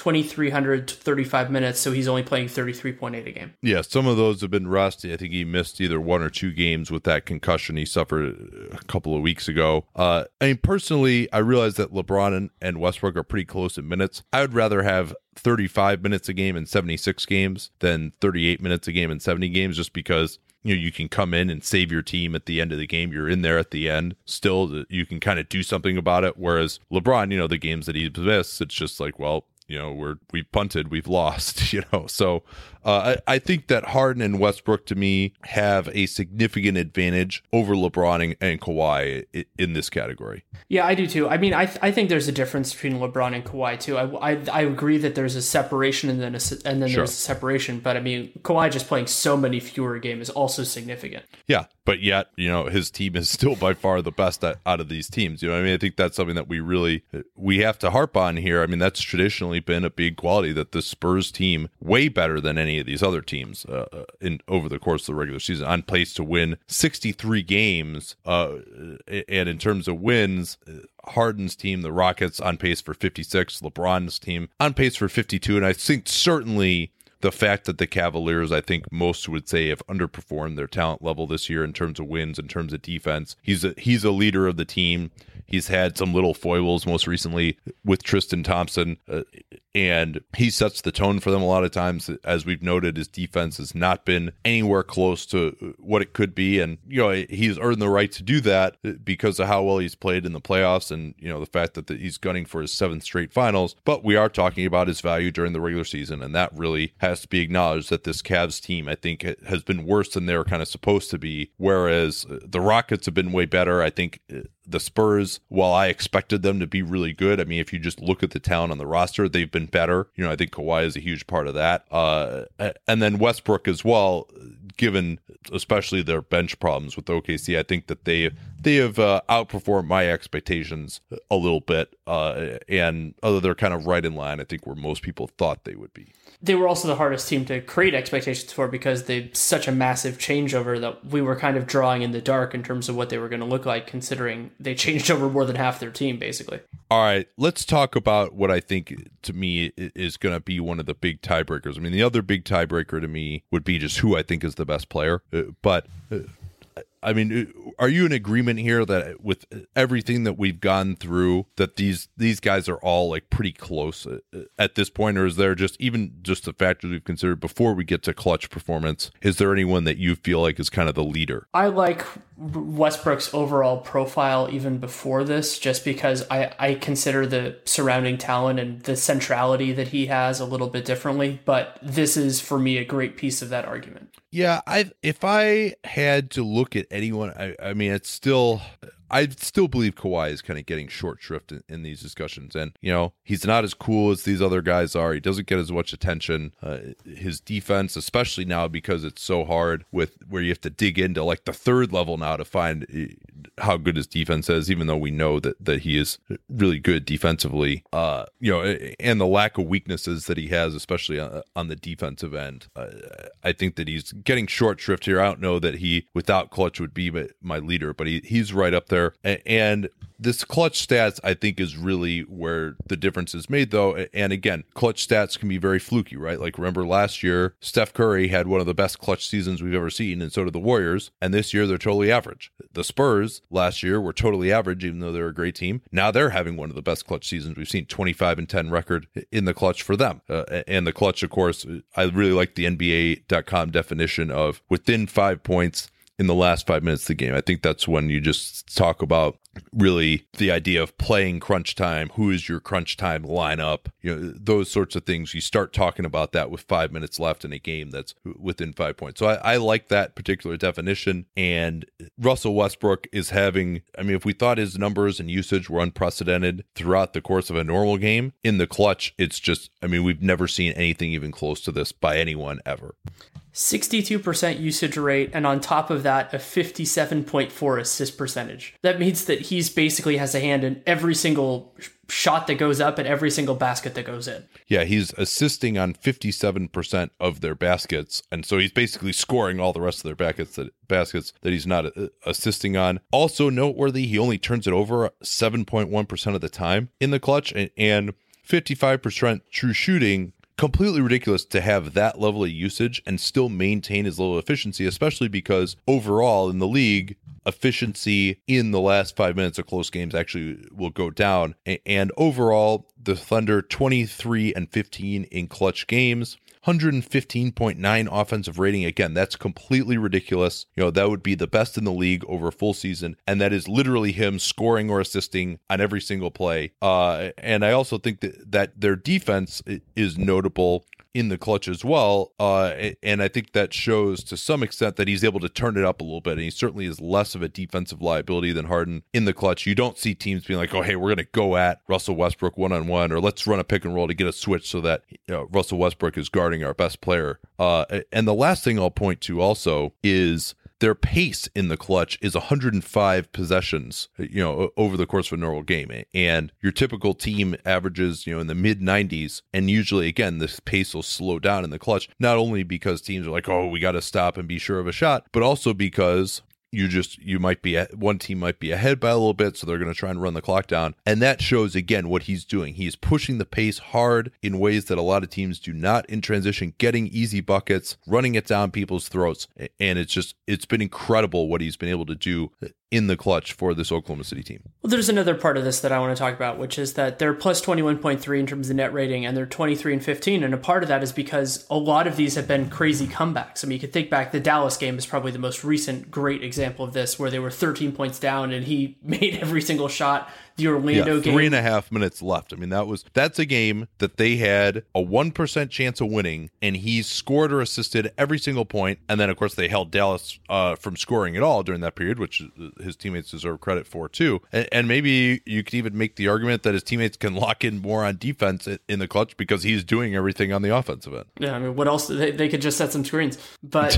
2,335 minutes, so he's only playing 33.8 a game. Yeah, some of those have been rusty. I think he missed either 1 or 2 games with that concussion he suffered a couple of weeks ago. Personally, I realize that LeBron and Westbrook are pretty close in minutes. I would rather have 35 minutes a game in 76 games than 38 minutes a game in 70 games, just because you can come in and save your team at the end of the game. You're in there at the end. Still, you can kind of do something about it. Whereas LeBron, the games that he's missed, it's just like, well, we've punted, we've lost, So I think that Harden and Westbrook, to me, have a significant advantage over LeBron and Kawhi in this category. Yeah, I do too. I mean, I think there's a difference between LeBron and Kawhi too. I agree that there's a separation and then there's a separation. But I mean, Kawhi just playing so many fewer games is also significant. Yeah, but yet, his team is still by far the best out of these teams. I think that's something that we have to harp on here. I mean, that's traditionally been a big quality, that the Spurs team, way better than any of these other teams over the course of the regular season, on pace to win 63 games. And in terms of wins, Harden's team, the Rockets, on pace for 56. LeBron's team on pace for 52. And I think certainly the fact that the Cavaliers, I think most would say, have underperformed their talent level this year in terms of wins, in terms of defense. He's a leader of the team. He's had some little foibles, most recently with Tristan Thompson. and he sets the tone for them a lot of times. As we've noted, his defense has not been anywhere close to what it could be, and he's earned the right to do that because of how well he's played in the playoffs, and the fact that he's gunning for his 7th straight finals. But we are talking about his value during the regular season, and that really has to be acknowledged, that this Cavs team, I think, has been worse than they're kind of supposed to be, whereas the Rockets have been way better. I think the Spurs, while I expected them to be really good, I mean, if you just look at the talent on the roster, they've been better. I think Kawhi is a huge part of that. And then Westbrook as well, given especially their bench problems with OKC, I think that they have outperformed my expectations a little bit. And they're kind of right in line, I think, where most people thought they would be. They were also the hardest team to create expectations for because they such a massive changeover that we were kind of drawing in the dark in terms of what they were going to look like, considering they changed over more than half their team, basically. All right, let's talk about what I think, to me, is going to be one of the big tiebreakers. I mean, the other big tiebreaker to me would be just who I think is the best player. But I mean, are you in agreement here that with everything that we've gone through, that these guys are all like pretty close at this point, or is there just the factors we've considered before we get to clutch performance? Is there anyone that you feel like is kind of the leader? I like Westbrook's overall profile even before this, just because I consider the surrounding talent and the centrality that he has a little bit differently. But this is, for me, a great piece of that argument. Yeah, if I had to look at anyone, I mean, I still believe Kawhi is kind of getting short shrift in these discussions. And, he's not as cool as these other guys are. He doesn't get as much attention. His defense, especially now because it's so hard with where you have to dig into like the third level now to find how good his defense is, even though we know that he is really good defensively, and the lack of weaknesses that he has, especially on the defensive end. I think that he's getting short shrift here. I don't know that he, without clutch, would be my leader, but he's right up there. And this clutch stats, I think, is really where the difference is made, though. And again, clutch stats can be very fluky, right? Like, remember last year, Steph Curry had one of the best clutch seasons we've ever seen, and so did the Warriors. And this year, they're totally average. The Spurs last year were totally average, even though they're a great team. Now they're having one of the best clutch seasons we've seen, 25-10 record in the clutch for them. And the clutch, of course, I really like the NBA.com definition of within 5 points in the last 5 minutes of the game. I think that's when you just talk about really the idea of playing crunch time. Who is your crunch time lineup? Those sorts of things. You start talking about that with 5 minutes left in a game that's within 5 points. So I like that particular definition. And Russell Westbrook is having, I mean, if we thought his numbers and usage were unprecedented throughout the course of a normal game, in the clutch, it's just, I mean, we've never seen anything even close to this by anyone ever. 62% usage rate, and on top of that, a 57.4 assist percentage. That means that he's basically has a hand in every single shot that goes up and every single basket that goes in. Yeah, he's assisting on 57% of their baskets, and so he's basically scoring all the rest of their baskets that he's not assisting on. Also noteworthy, he only turns it over 7.1% of the time in the clutch, and 55% true shooting. Completely ridiculous to have that level of usage and still maintain his level of efficiency, especially because overall in the league, efficiency in the last 5 minutes of close games actually will go down. And overall, the Thunder 23-15 in clutch games, 115.9 offensive rating. Again, that's completely ridiculous. That would be the best in the league over a full season. And that is literally him scoring or assisting on every single play. And I also think that their defense is notable in the clutch as well. And I think that shows to some extent that he's able to turn it up a little bit. And he certainly is less of a defensive liability than Harden in the clutch. You don't see teams being like, oh, hey, we're going to go at Russell Westbrook one-on-one, or let's run a pick and roll to get a switch so that Russell Westbrook is guarding our best player. And the last thing I'll point to also is their pace in the clutch is 105 possessions, over the course of a normal game. And your typical team averages, in the mid 90s. And usually, again, this pace will slow down in the clutch, not only because teams are like, oh, we got to stop and be sure of a shot, but also because one team might be ahead by a little bit, so they're going to try and run the clock down. And that shows, again, what he's doing. He's pushing the pace hard in ways that a lot of teams do not in transition, getting easy buckets, running it down people's throats. And it's been incredible what he's been able to do in the clutch for this Oklahoma City team. Well, there's another part of this that I want to talk about, which is that they're plus 21.3 in terms of net rating, and they're 23 and 15. And a part of that is because a lot of these have been crazy comebacks. I mean, you could think back, the Dallas game is probably the most recent great example of this, where they were 13 points down and he made every single shot. The Orlando game. 3.5 minutes left. I mean, that's a game that they had a 1% chance of winning, and he scored or assisted every single point. And then, of course, they held Dallas from scoring at all during that period, which his teammates deserve credit for, too. And maybe you could even make the argument that his teammates can lock in more on defense in the clutch because he's doing everything on the offensive end. Yeah, I mean, what else? They could just set some screens. But...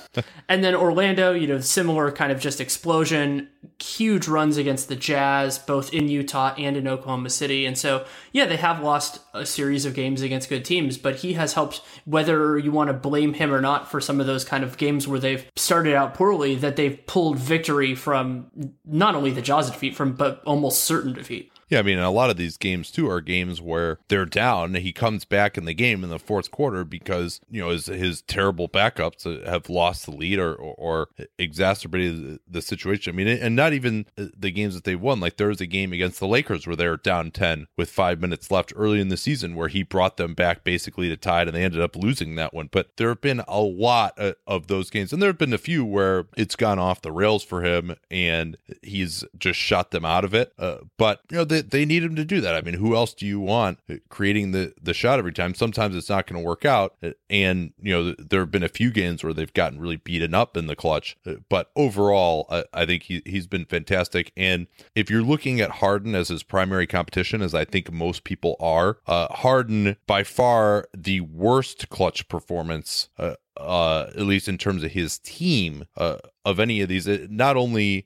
And then Orlando, similar kind of just explosion, huge runs against the Jazz, both in Utah and in Oklahoma City. And so, yeah, they have lost a series of games against good teams, but he has helped, whether you want to blame him or not for some of those kind of games where they've started out poorly, that they've pulled victory from not only the Jazz defeat, but almost certain defeat. Yeah, I mean, a lot of these games, too, are games where they're down. He comes back in the game in the fourth quarter because, his terrible backups have lost the lead or exacerbated the situation. I mean, and not even the games that they've won. Like, there was a game against the Lakers where they were down 10 with 5 minutes left early in the season where he brought them back basically to tie, and they ended up losing that one. But there have been a lot of those games, and there have been a few where it's gone off the rails for him, and he's just shot them out of it. But, they need him to do that. I mean, who else do you want creating the shot every time? Sometimes it's not going to work out. And, there have been a few games where they've gotten really beaten up in the clutch. But overall, I think he's been fantastic. And if you're looking at Harden as his primary competition, as I think most people are, Harden, by far the worst clutch performance, at least in terms of his team, of any of these. Not only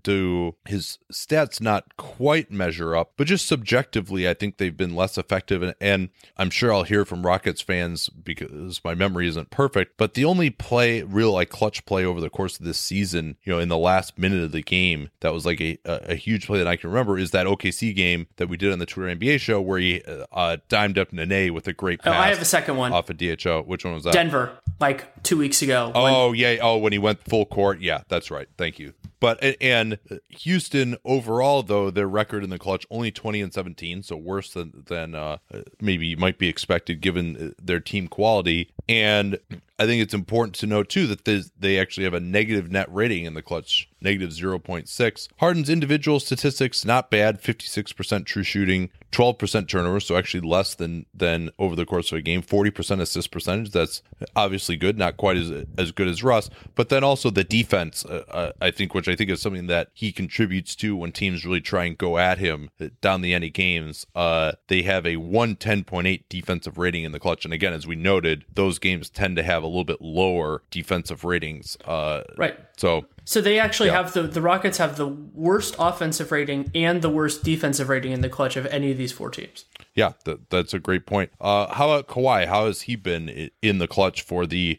do his stats not quite measure up, but just subjectively, I think they've been less effective. And I'm sure I'll hear from Rockets fans because my memory isn't perfect, but the only real clutch play over the course of this season, in the last minute of the game, that was like a huge play that I can remember, is that OKC game that we did on the Twitter NBA show where he dimed up Nene with a great pass. I have a second one. Off of DHO. Which one was that? Denver, like 2 weeks ago. When he went full court. Yeah, that's right. Thank you. But and Houston overall, though, their record in the clutch only 20-17, so worse than maybe might be expected given their team quality. And I think it's important to note too that they actually have a negative net rating in the clutch, negative 0.6. Harden's individual statistics not bad, 56% true shooting, 12% turnovers, so actually less than over the course of a game, 40% assist percentage. That's obviously good, not quite as good as Russ. But then also the defense, I think is something that he contributes to when teams really try and go at him down the end of games. They have a 110.8 defensive rating in the clutch, and again, as we noted, those games tend to have a little bit lower defensive ratings. Right. So they actually have the Rockets have the worst offensive rating and the worst defensive rating in the clutch of any of these four teams. Yeah, that's a great point. How about Kawhi? How has he been in the clutch for the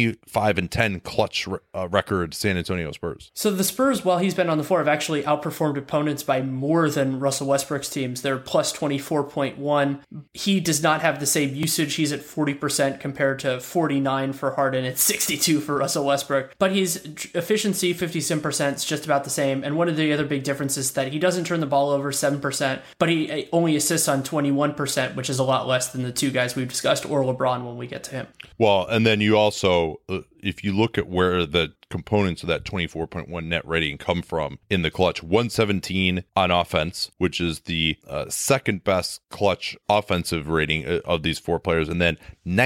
25-10 clutch record San Antonio Spurs? So the Spurs, while he's been on the floor, have actually outperformed opponents by more than Russell Westbrook's teams. They're plus 24.1. He does not have the same usage. He's at 40% compared to 49 for Harden and 62 for Russell Westbrook. But his efficiency, 57%, is just about the same. And one of the other big differences is that he doesn't turn the ball over 7%, but he only assists on 21%, which is a lot less than the two guys we've discussed, or LeBron when we get to him. Well, and then you also, if you look at where the components of that 24.1 net rating come from in the clutch, 117 on offense, which is the second best clutch offensive rating of these four players, and then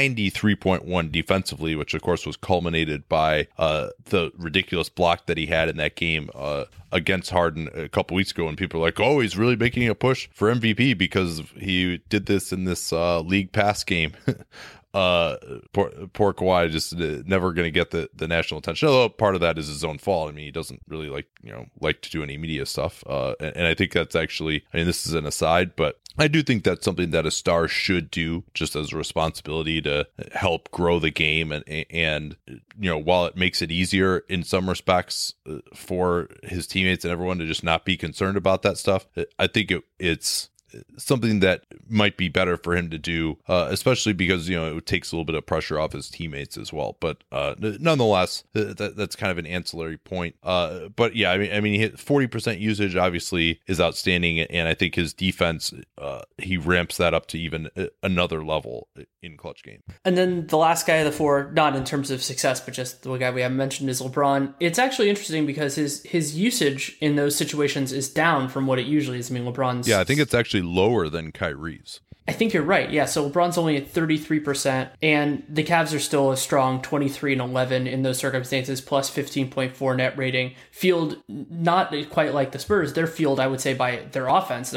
93.1 defensively, which of course was culminated by the ridiculous block that he had in that game against Harden a couple weeks ago, and people are like, oh, he's really making a push for MVP because he did this in this league pass game. Poor Kawhi just never going to get the national attention. Although part of that is his own fault. I mean, he doesn't really like to do any media stuff. And I think that's actually, this is an aside, but I do think that's something that a star should do just as a responsibility to help grow the game. And while it makes it easier in some respects for his teammates and everyone to just not be concerned about that stuff, I think it's something that might be better for him to do, especially because, it takes a little bit of pressure off his teammates as well. But nonetheless, that's kind of an ancillary point. But yeah, I mean, he hit 40% usage obviously is outstanding. And I think his defense, he ramps that up to even another level in clutch game. And then the last guy of the four, not in terms of success, but just the guy we haven't mentioned, is LeBron. It's actually interesting because his usage in those situations is down from what it usually is. I mean, LeBron's... Yeah, I think it's actually lower than Kyrie's. I think you're right. Yeah, so LeBron's only at 33%, and the Cavs are still a strong 23-11 in those circumstances, plus 15.4 net rating. Field, not quite like the Spurs. Their field, I would say, by their offense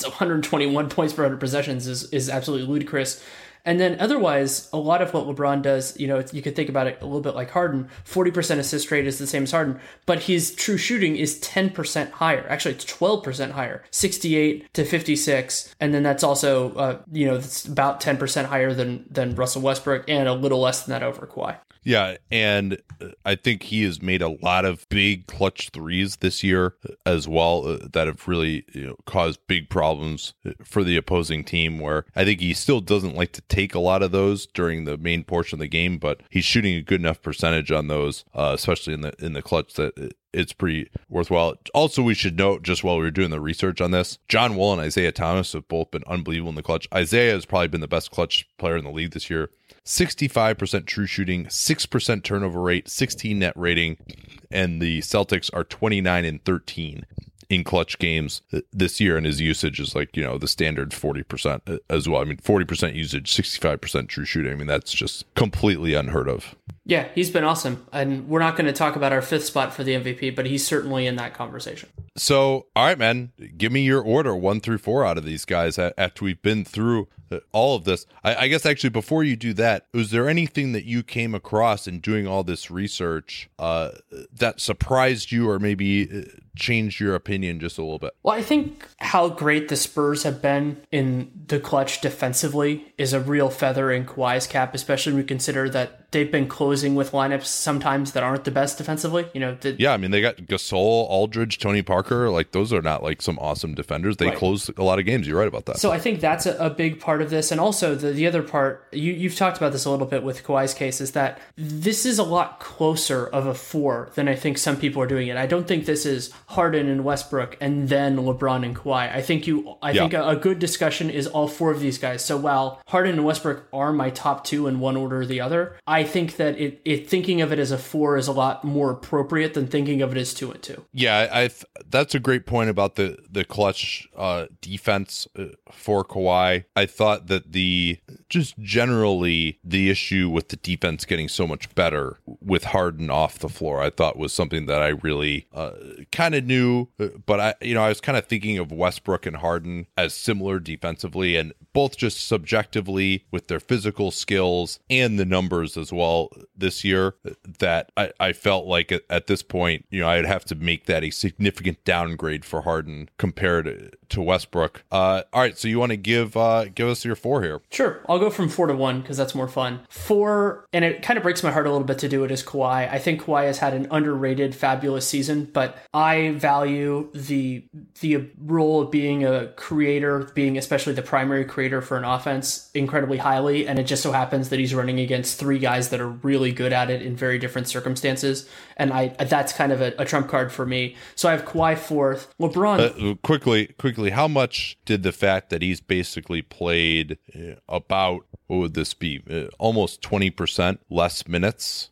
121 points per 100 possessions is absolutely ludicrous. And then otherwise, a lot of what LeBron does, you could think about it a little bit like Harden. 40% assist rate is the same as Harden, but his true shooting is 10% higher. Actually, it's 12% higher, 68 to 56. And then that's also, that's about 10% higher than Russell Westbrook and a little less than that over Kawhi. Yeah, and I think he has made a lot of big clutch threes this year as well that have really caused big problems for the opposing team, where I think he still doesn't like to take a lot of those during the main portion of the game, but he's shooting a good enough percentage on those, especially in the clutch, that it's pretty worthwhile. Also, we should note, just while we were doing the research on this, John Wall and Isaiah Thomas have both been unbelievable in the clutch. Isaiah has probably been the best clutch player in the league this year. 65% true shooting, 6% turnover rate, 16 net rating, and the Celtics are 29-13 in clutch games this year, and his usage is the standard 40% as well. I mean, 40% usage, 65% true shooting. I mean, that's just completely unheard of. Yeah, he's been awesome. And we're not going to talk about our fifth spot for the MVP, but he's certainly in that conversation. So, all right, man, give me your order 1 through 4 out of these guys after we've been through all of this. I guess actually before you do that, was there anything that you came across in doing all this research that surprised you or maybe changed your opinion just a little bit? Well, I think how great the Spurs have been in the clutch defensively is a real feather in Kawhi's cap, especially when we consider that they've been closing with lineups sometimes that aren't the best defensively. Yeah, I mean, they got Gasol, Aldridge, Tony Parker. Those are not some awesome defenders. They close a lot of games. You're right about that. So I think that's a big part of this. And also the other part, you've talked about this a little bit with Kawhi's case, is that this is a lot closer of a 4 than I think some people are doing it. I don't think this is Harden and Westbrook and then LeBron and Kawhi. I think a good discussion is all 4 of these guys. So while Harden and Westbrook are my top 2 in one order or the other, I think that thinking of it as a 4 is a lot more appropriate than thinking of it as 2 and 2. Yeah, that's a great point about the clutch defense for Kawhi. I thought that just generally the issue with the defense getting so much better with Harden off the floor, I thought was something that I really kind of knew, but I was kind of thinking of Westbrook and Harden as similar defensively, and both just subjectively with their physical skills and the numbers as well this year, that I felt like at this point, I'd have to make that a significant downgrade for Harden compared to Westbrook. All right, so you want to give us your 4 here? Sure, I'll go from 4 to 1 because that's more fun. 4, and it kind of breaks my heart a little bit to do it, is Kawhi. I think Kawhi has had an underrated, fabulous season, but I value the role of being a creator, being especially the primary creator for an offense, incredibly highly, and it just so happens that he's running against 3 guys that are really good at it in very different circumstances, and that's kind of a trump card for me. So I have Kawhi 4th. LeBron... Quickly, how much did the fact that he's basically played about, what would this be, almost 20% less minutes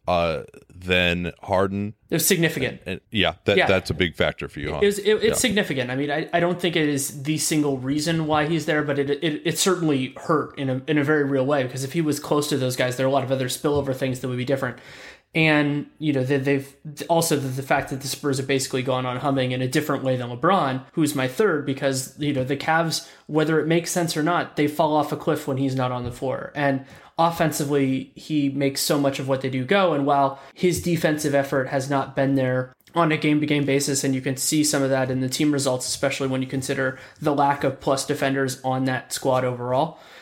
than Harden? It was significant. That's a big factor for you, huh? It's significant. I mean, I don't think it is the single reason why he's there, but it certainly hurt in a very real way, because if he was close to those guys, there are a lot of other spillover things that would be different. And, they've also the fact that the Spurs have basically gone on humming in a different way than LeBron, who's my 3rd, because, the Cavs, whether it makes sense or not, they fall off a cliff when he's not on the floor. And offensively, he makes so much of what they do go. And while his defensive effort has not been there on a game-to-game basis, and you can see some of that in the team results, especially when you consider the lack of plus defenders on that squad overall,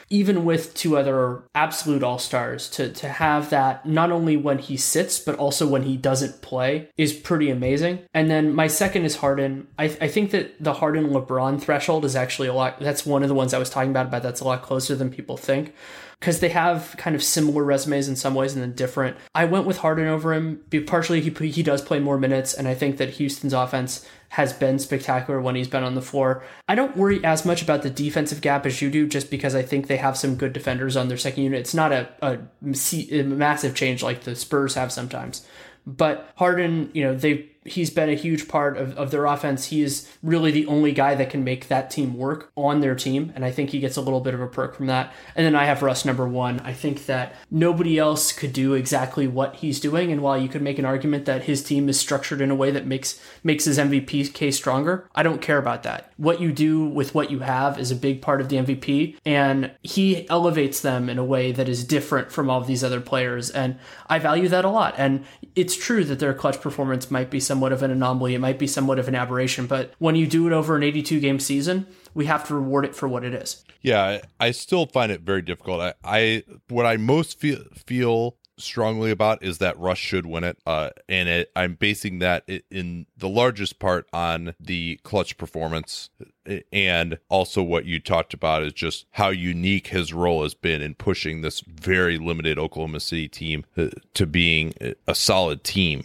even with two other absolute all-stars, to have that not only when he sits, but also when he doesn't play is pretty amazing. And then my second is Harden. I think that the Harden-LeBron threshold is actually a lot, that's one of the ones I was talking about that's a lot closer than people think, because they have kind of similar resumes in some ways and then different. I went with Harden over him. Partially, he does play more minutes, and I think that Houston's offense has been spectacular when he's been on the floor. I don't worry as much about the defensive gap as you do, just because I think they have some good defenders on their second unit. It's not a massive change like the Spurs have sometimes. But Harden, he's been a huge part of their offense. He is really the only guy that can make that team work on their team, and I think he gets a little bit of a perk from that. And then I have Russ number one. I think that nobody else could do exactly what he's doing, and while you could make an argument that his team is structured in a way that makes his MVP case stronger, I don't care about that. What you do with what you have is a big part of the MVP, and he elevates them in a way that is different from all of these other players, and I value that a lot. And it's true that their clutch performance might be somewhat of an anomaly, it might be somewhat of an aberration, but when you do it over an 82-game season, we have to reward it for what it is. Yeah, I still find it very difficult. What I most feel strongly about is that Russ should win it, I'm basing that in the largest part on the clutch performance, and also what you talked about is just how unique his role has been in pushing this very limited Oklahoma City team to being a solid team.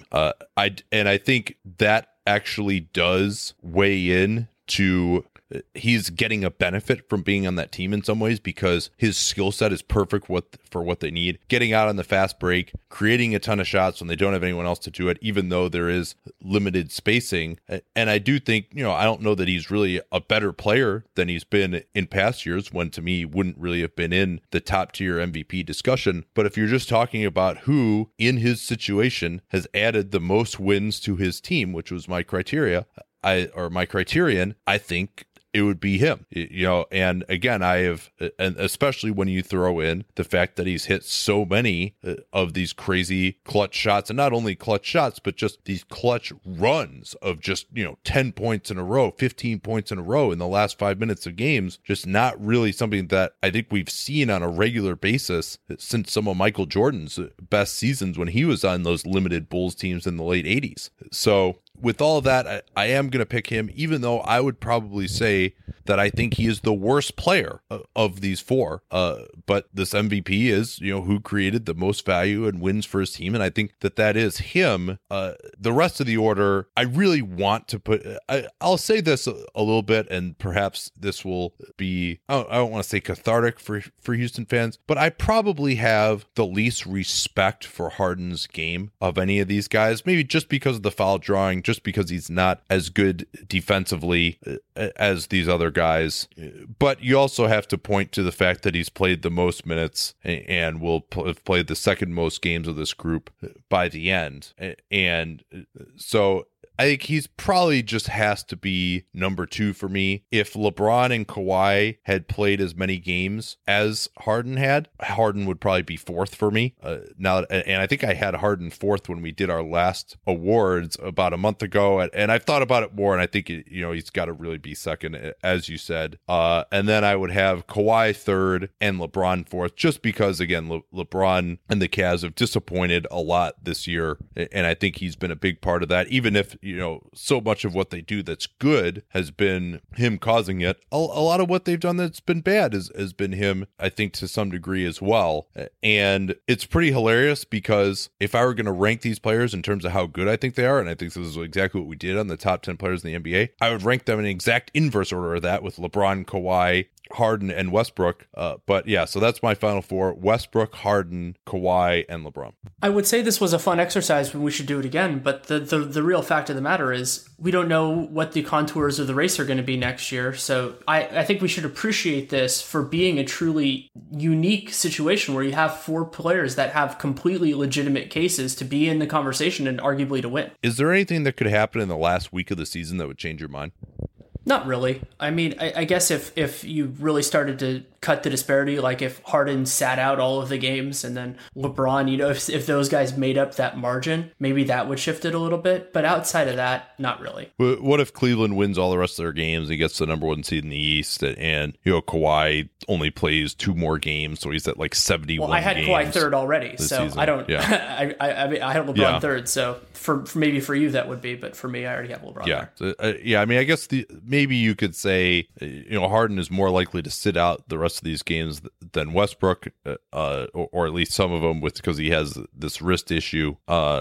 I think that actually does weigh in to he's getting a benefit from being on that team in some ways, because his skill set is perfect for what they need. Getting out on the fast break, creating a ton of shots when they don't have anyone else to do it, even though there is limited spacing. And I do think, I don't know that he's really a better player than he's been in past years, when to me wouldn't really have been in the top tier MVP discussion. But if you're just talking about who in his situation has added the most wins to his team, which was my criterion, I think it would be him, and again, and especially when you throw in the fact that he's hit so many of these crazy clutch shots, and not only clutch shots, but just these clutch runs of just, 10 points in a row, 15 points in a row in the last 5 minutes of games, just not really something that I think we've seen on a regular basis since some of Michael Jordan's best seasons when he was on those limited Bulls teams in the late 80s. So with all of that, I am going to pick him, even though I would probably say that I think he is the worst player of these four. But this MVP is, who created the most value and wins for his team. And I think that is him. The rest of the order, I really want to put, I'll say this a little bit, and perhaps this will be, I don't want to say cathartic for Houston fans, but I probably have the least respect for Harden's game of any of these guys, maybe just because of the foul drawing, just because he's not as good defensively as these other guys. But you also have to point to the fact that he's played the most minutes and will have played the second most games of this group by the end. And so I think he's probably just has to be number two for me. If LeBron and Kawhi had played as many games as Harden had, Harden would probably be fourth for me. And I think I had Harden fourth when we did our last awards about a month ago. And I've thought about it more, and I think he's got to really be second, as you said. And then I would have Kawhi third and LeBron fourth, just because again, LeBron and the Cavs have disappointed a lot this year, and I think he's been a big part of that. Even if so much of what they do that's good has been him causing it, a lot of what they've done that's been bad has been him, I think, to some degree as well. And it's pretty hilarious, because if I were going to rank these players in terms of how good I think they are, and I think this is exactly what we did on the top 10 players in the NBA, I would rank them in exact inverse order of that, with LeBron, Kawhi, Harden, and Westbrook. But yeah, so that's my final four: Westbrook, Harden, Kawhi, and LeBron. I would say this was a fun exercise, and we should do it again. But the real fact of the matter is we don't know what the contours of the race are going to be next year. So I think we should appreciate this for being a truly unique situation where you have four players that have completely legitimate cases to be in the conversation and arguably to win. Is there anything that could happen in the last week of the season that would change your mind? Not really. I mean, I guess if you really started to cut the disparity, like if Harden sat out all of the games and then LeBron, if those guys made up that margin, maybe that would shift it a little bit. But outside of that, not really. What if Cleveland wins all the rest of their games and gets the number 1 seed in the East, and Kawhi only plays 2 more games, so he's at like 71 Well, I had Kawhi third already, so season. I don't. Yeah. I had LeBron third, so for maybe for you that would be, but for me, I already have LeBron. Yeah, there. I mean, I guess maybe you could say Harden is more likely to sit out the rest of these games than Westbrook, or at least some of them, because he has this wrist issue.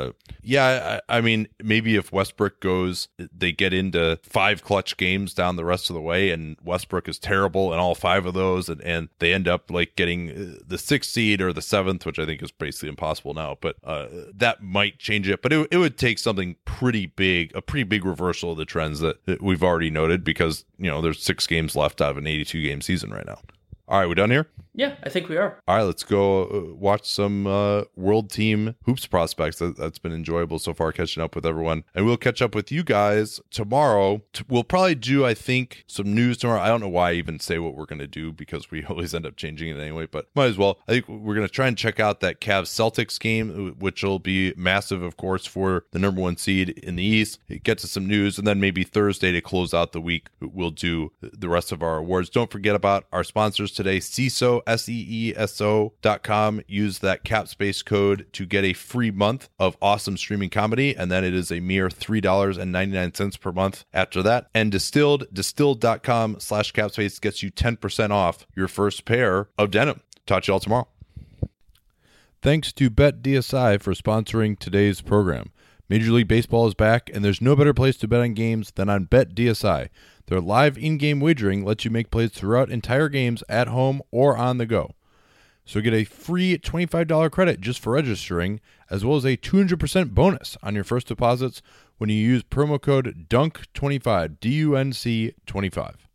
I mean, maybe if Westbrook goes, they get into 5 clutch games down the rest of the way, and Westbrook is terrible in all 5 of those, and they end up like getting the 6th seed or the 7th, which I think is basically impossible now. But that might change it. But it would take something pretty big, a pretty big reversal of the trends that we've already noted, because there's 6 games left out of an 82 game season right now. All right, we done here? Yeah, I think we are. All right, let's go watch some World Team Hoops prospects. That's been enjoyable so far, catching up with everyone. And we'll catch up with you guys tomorrow. We'll probably do, I think, some news tomorrow. I don't know why I even say what we're going to do, because we always end up changing it anyway, but might as well. I think we're going to try and check out that Cavs-Celtics game, which will be massive, of course, for the number 1 seed in the East. Get to some news, and then maybe Thursday to close out the week, we'll do the rest of our awards. Don't forget about our sponsors today, CISO, SEESO.com. Use that CapSpace code to get a free month of awesome streaming comedy, and then it is a mere $3.99 per month after that. And distilled.com/CapSpace gets you 10% off your first pair of denim. Talk to you all tomorrow. Thanks to BetDSI for sponsoring today's program. Major League Baseball is back, and there's no better place to bet on games than on BetDSI. Their live in-game wagering lets you make plays throughout entire games at home or on the go. So get a free $25 credit just for registering, as well as a 200% bonus on your first deposits when you use promo code DUNK25, DUNC25.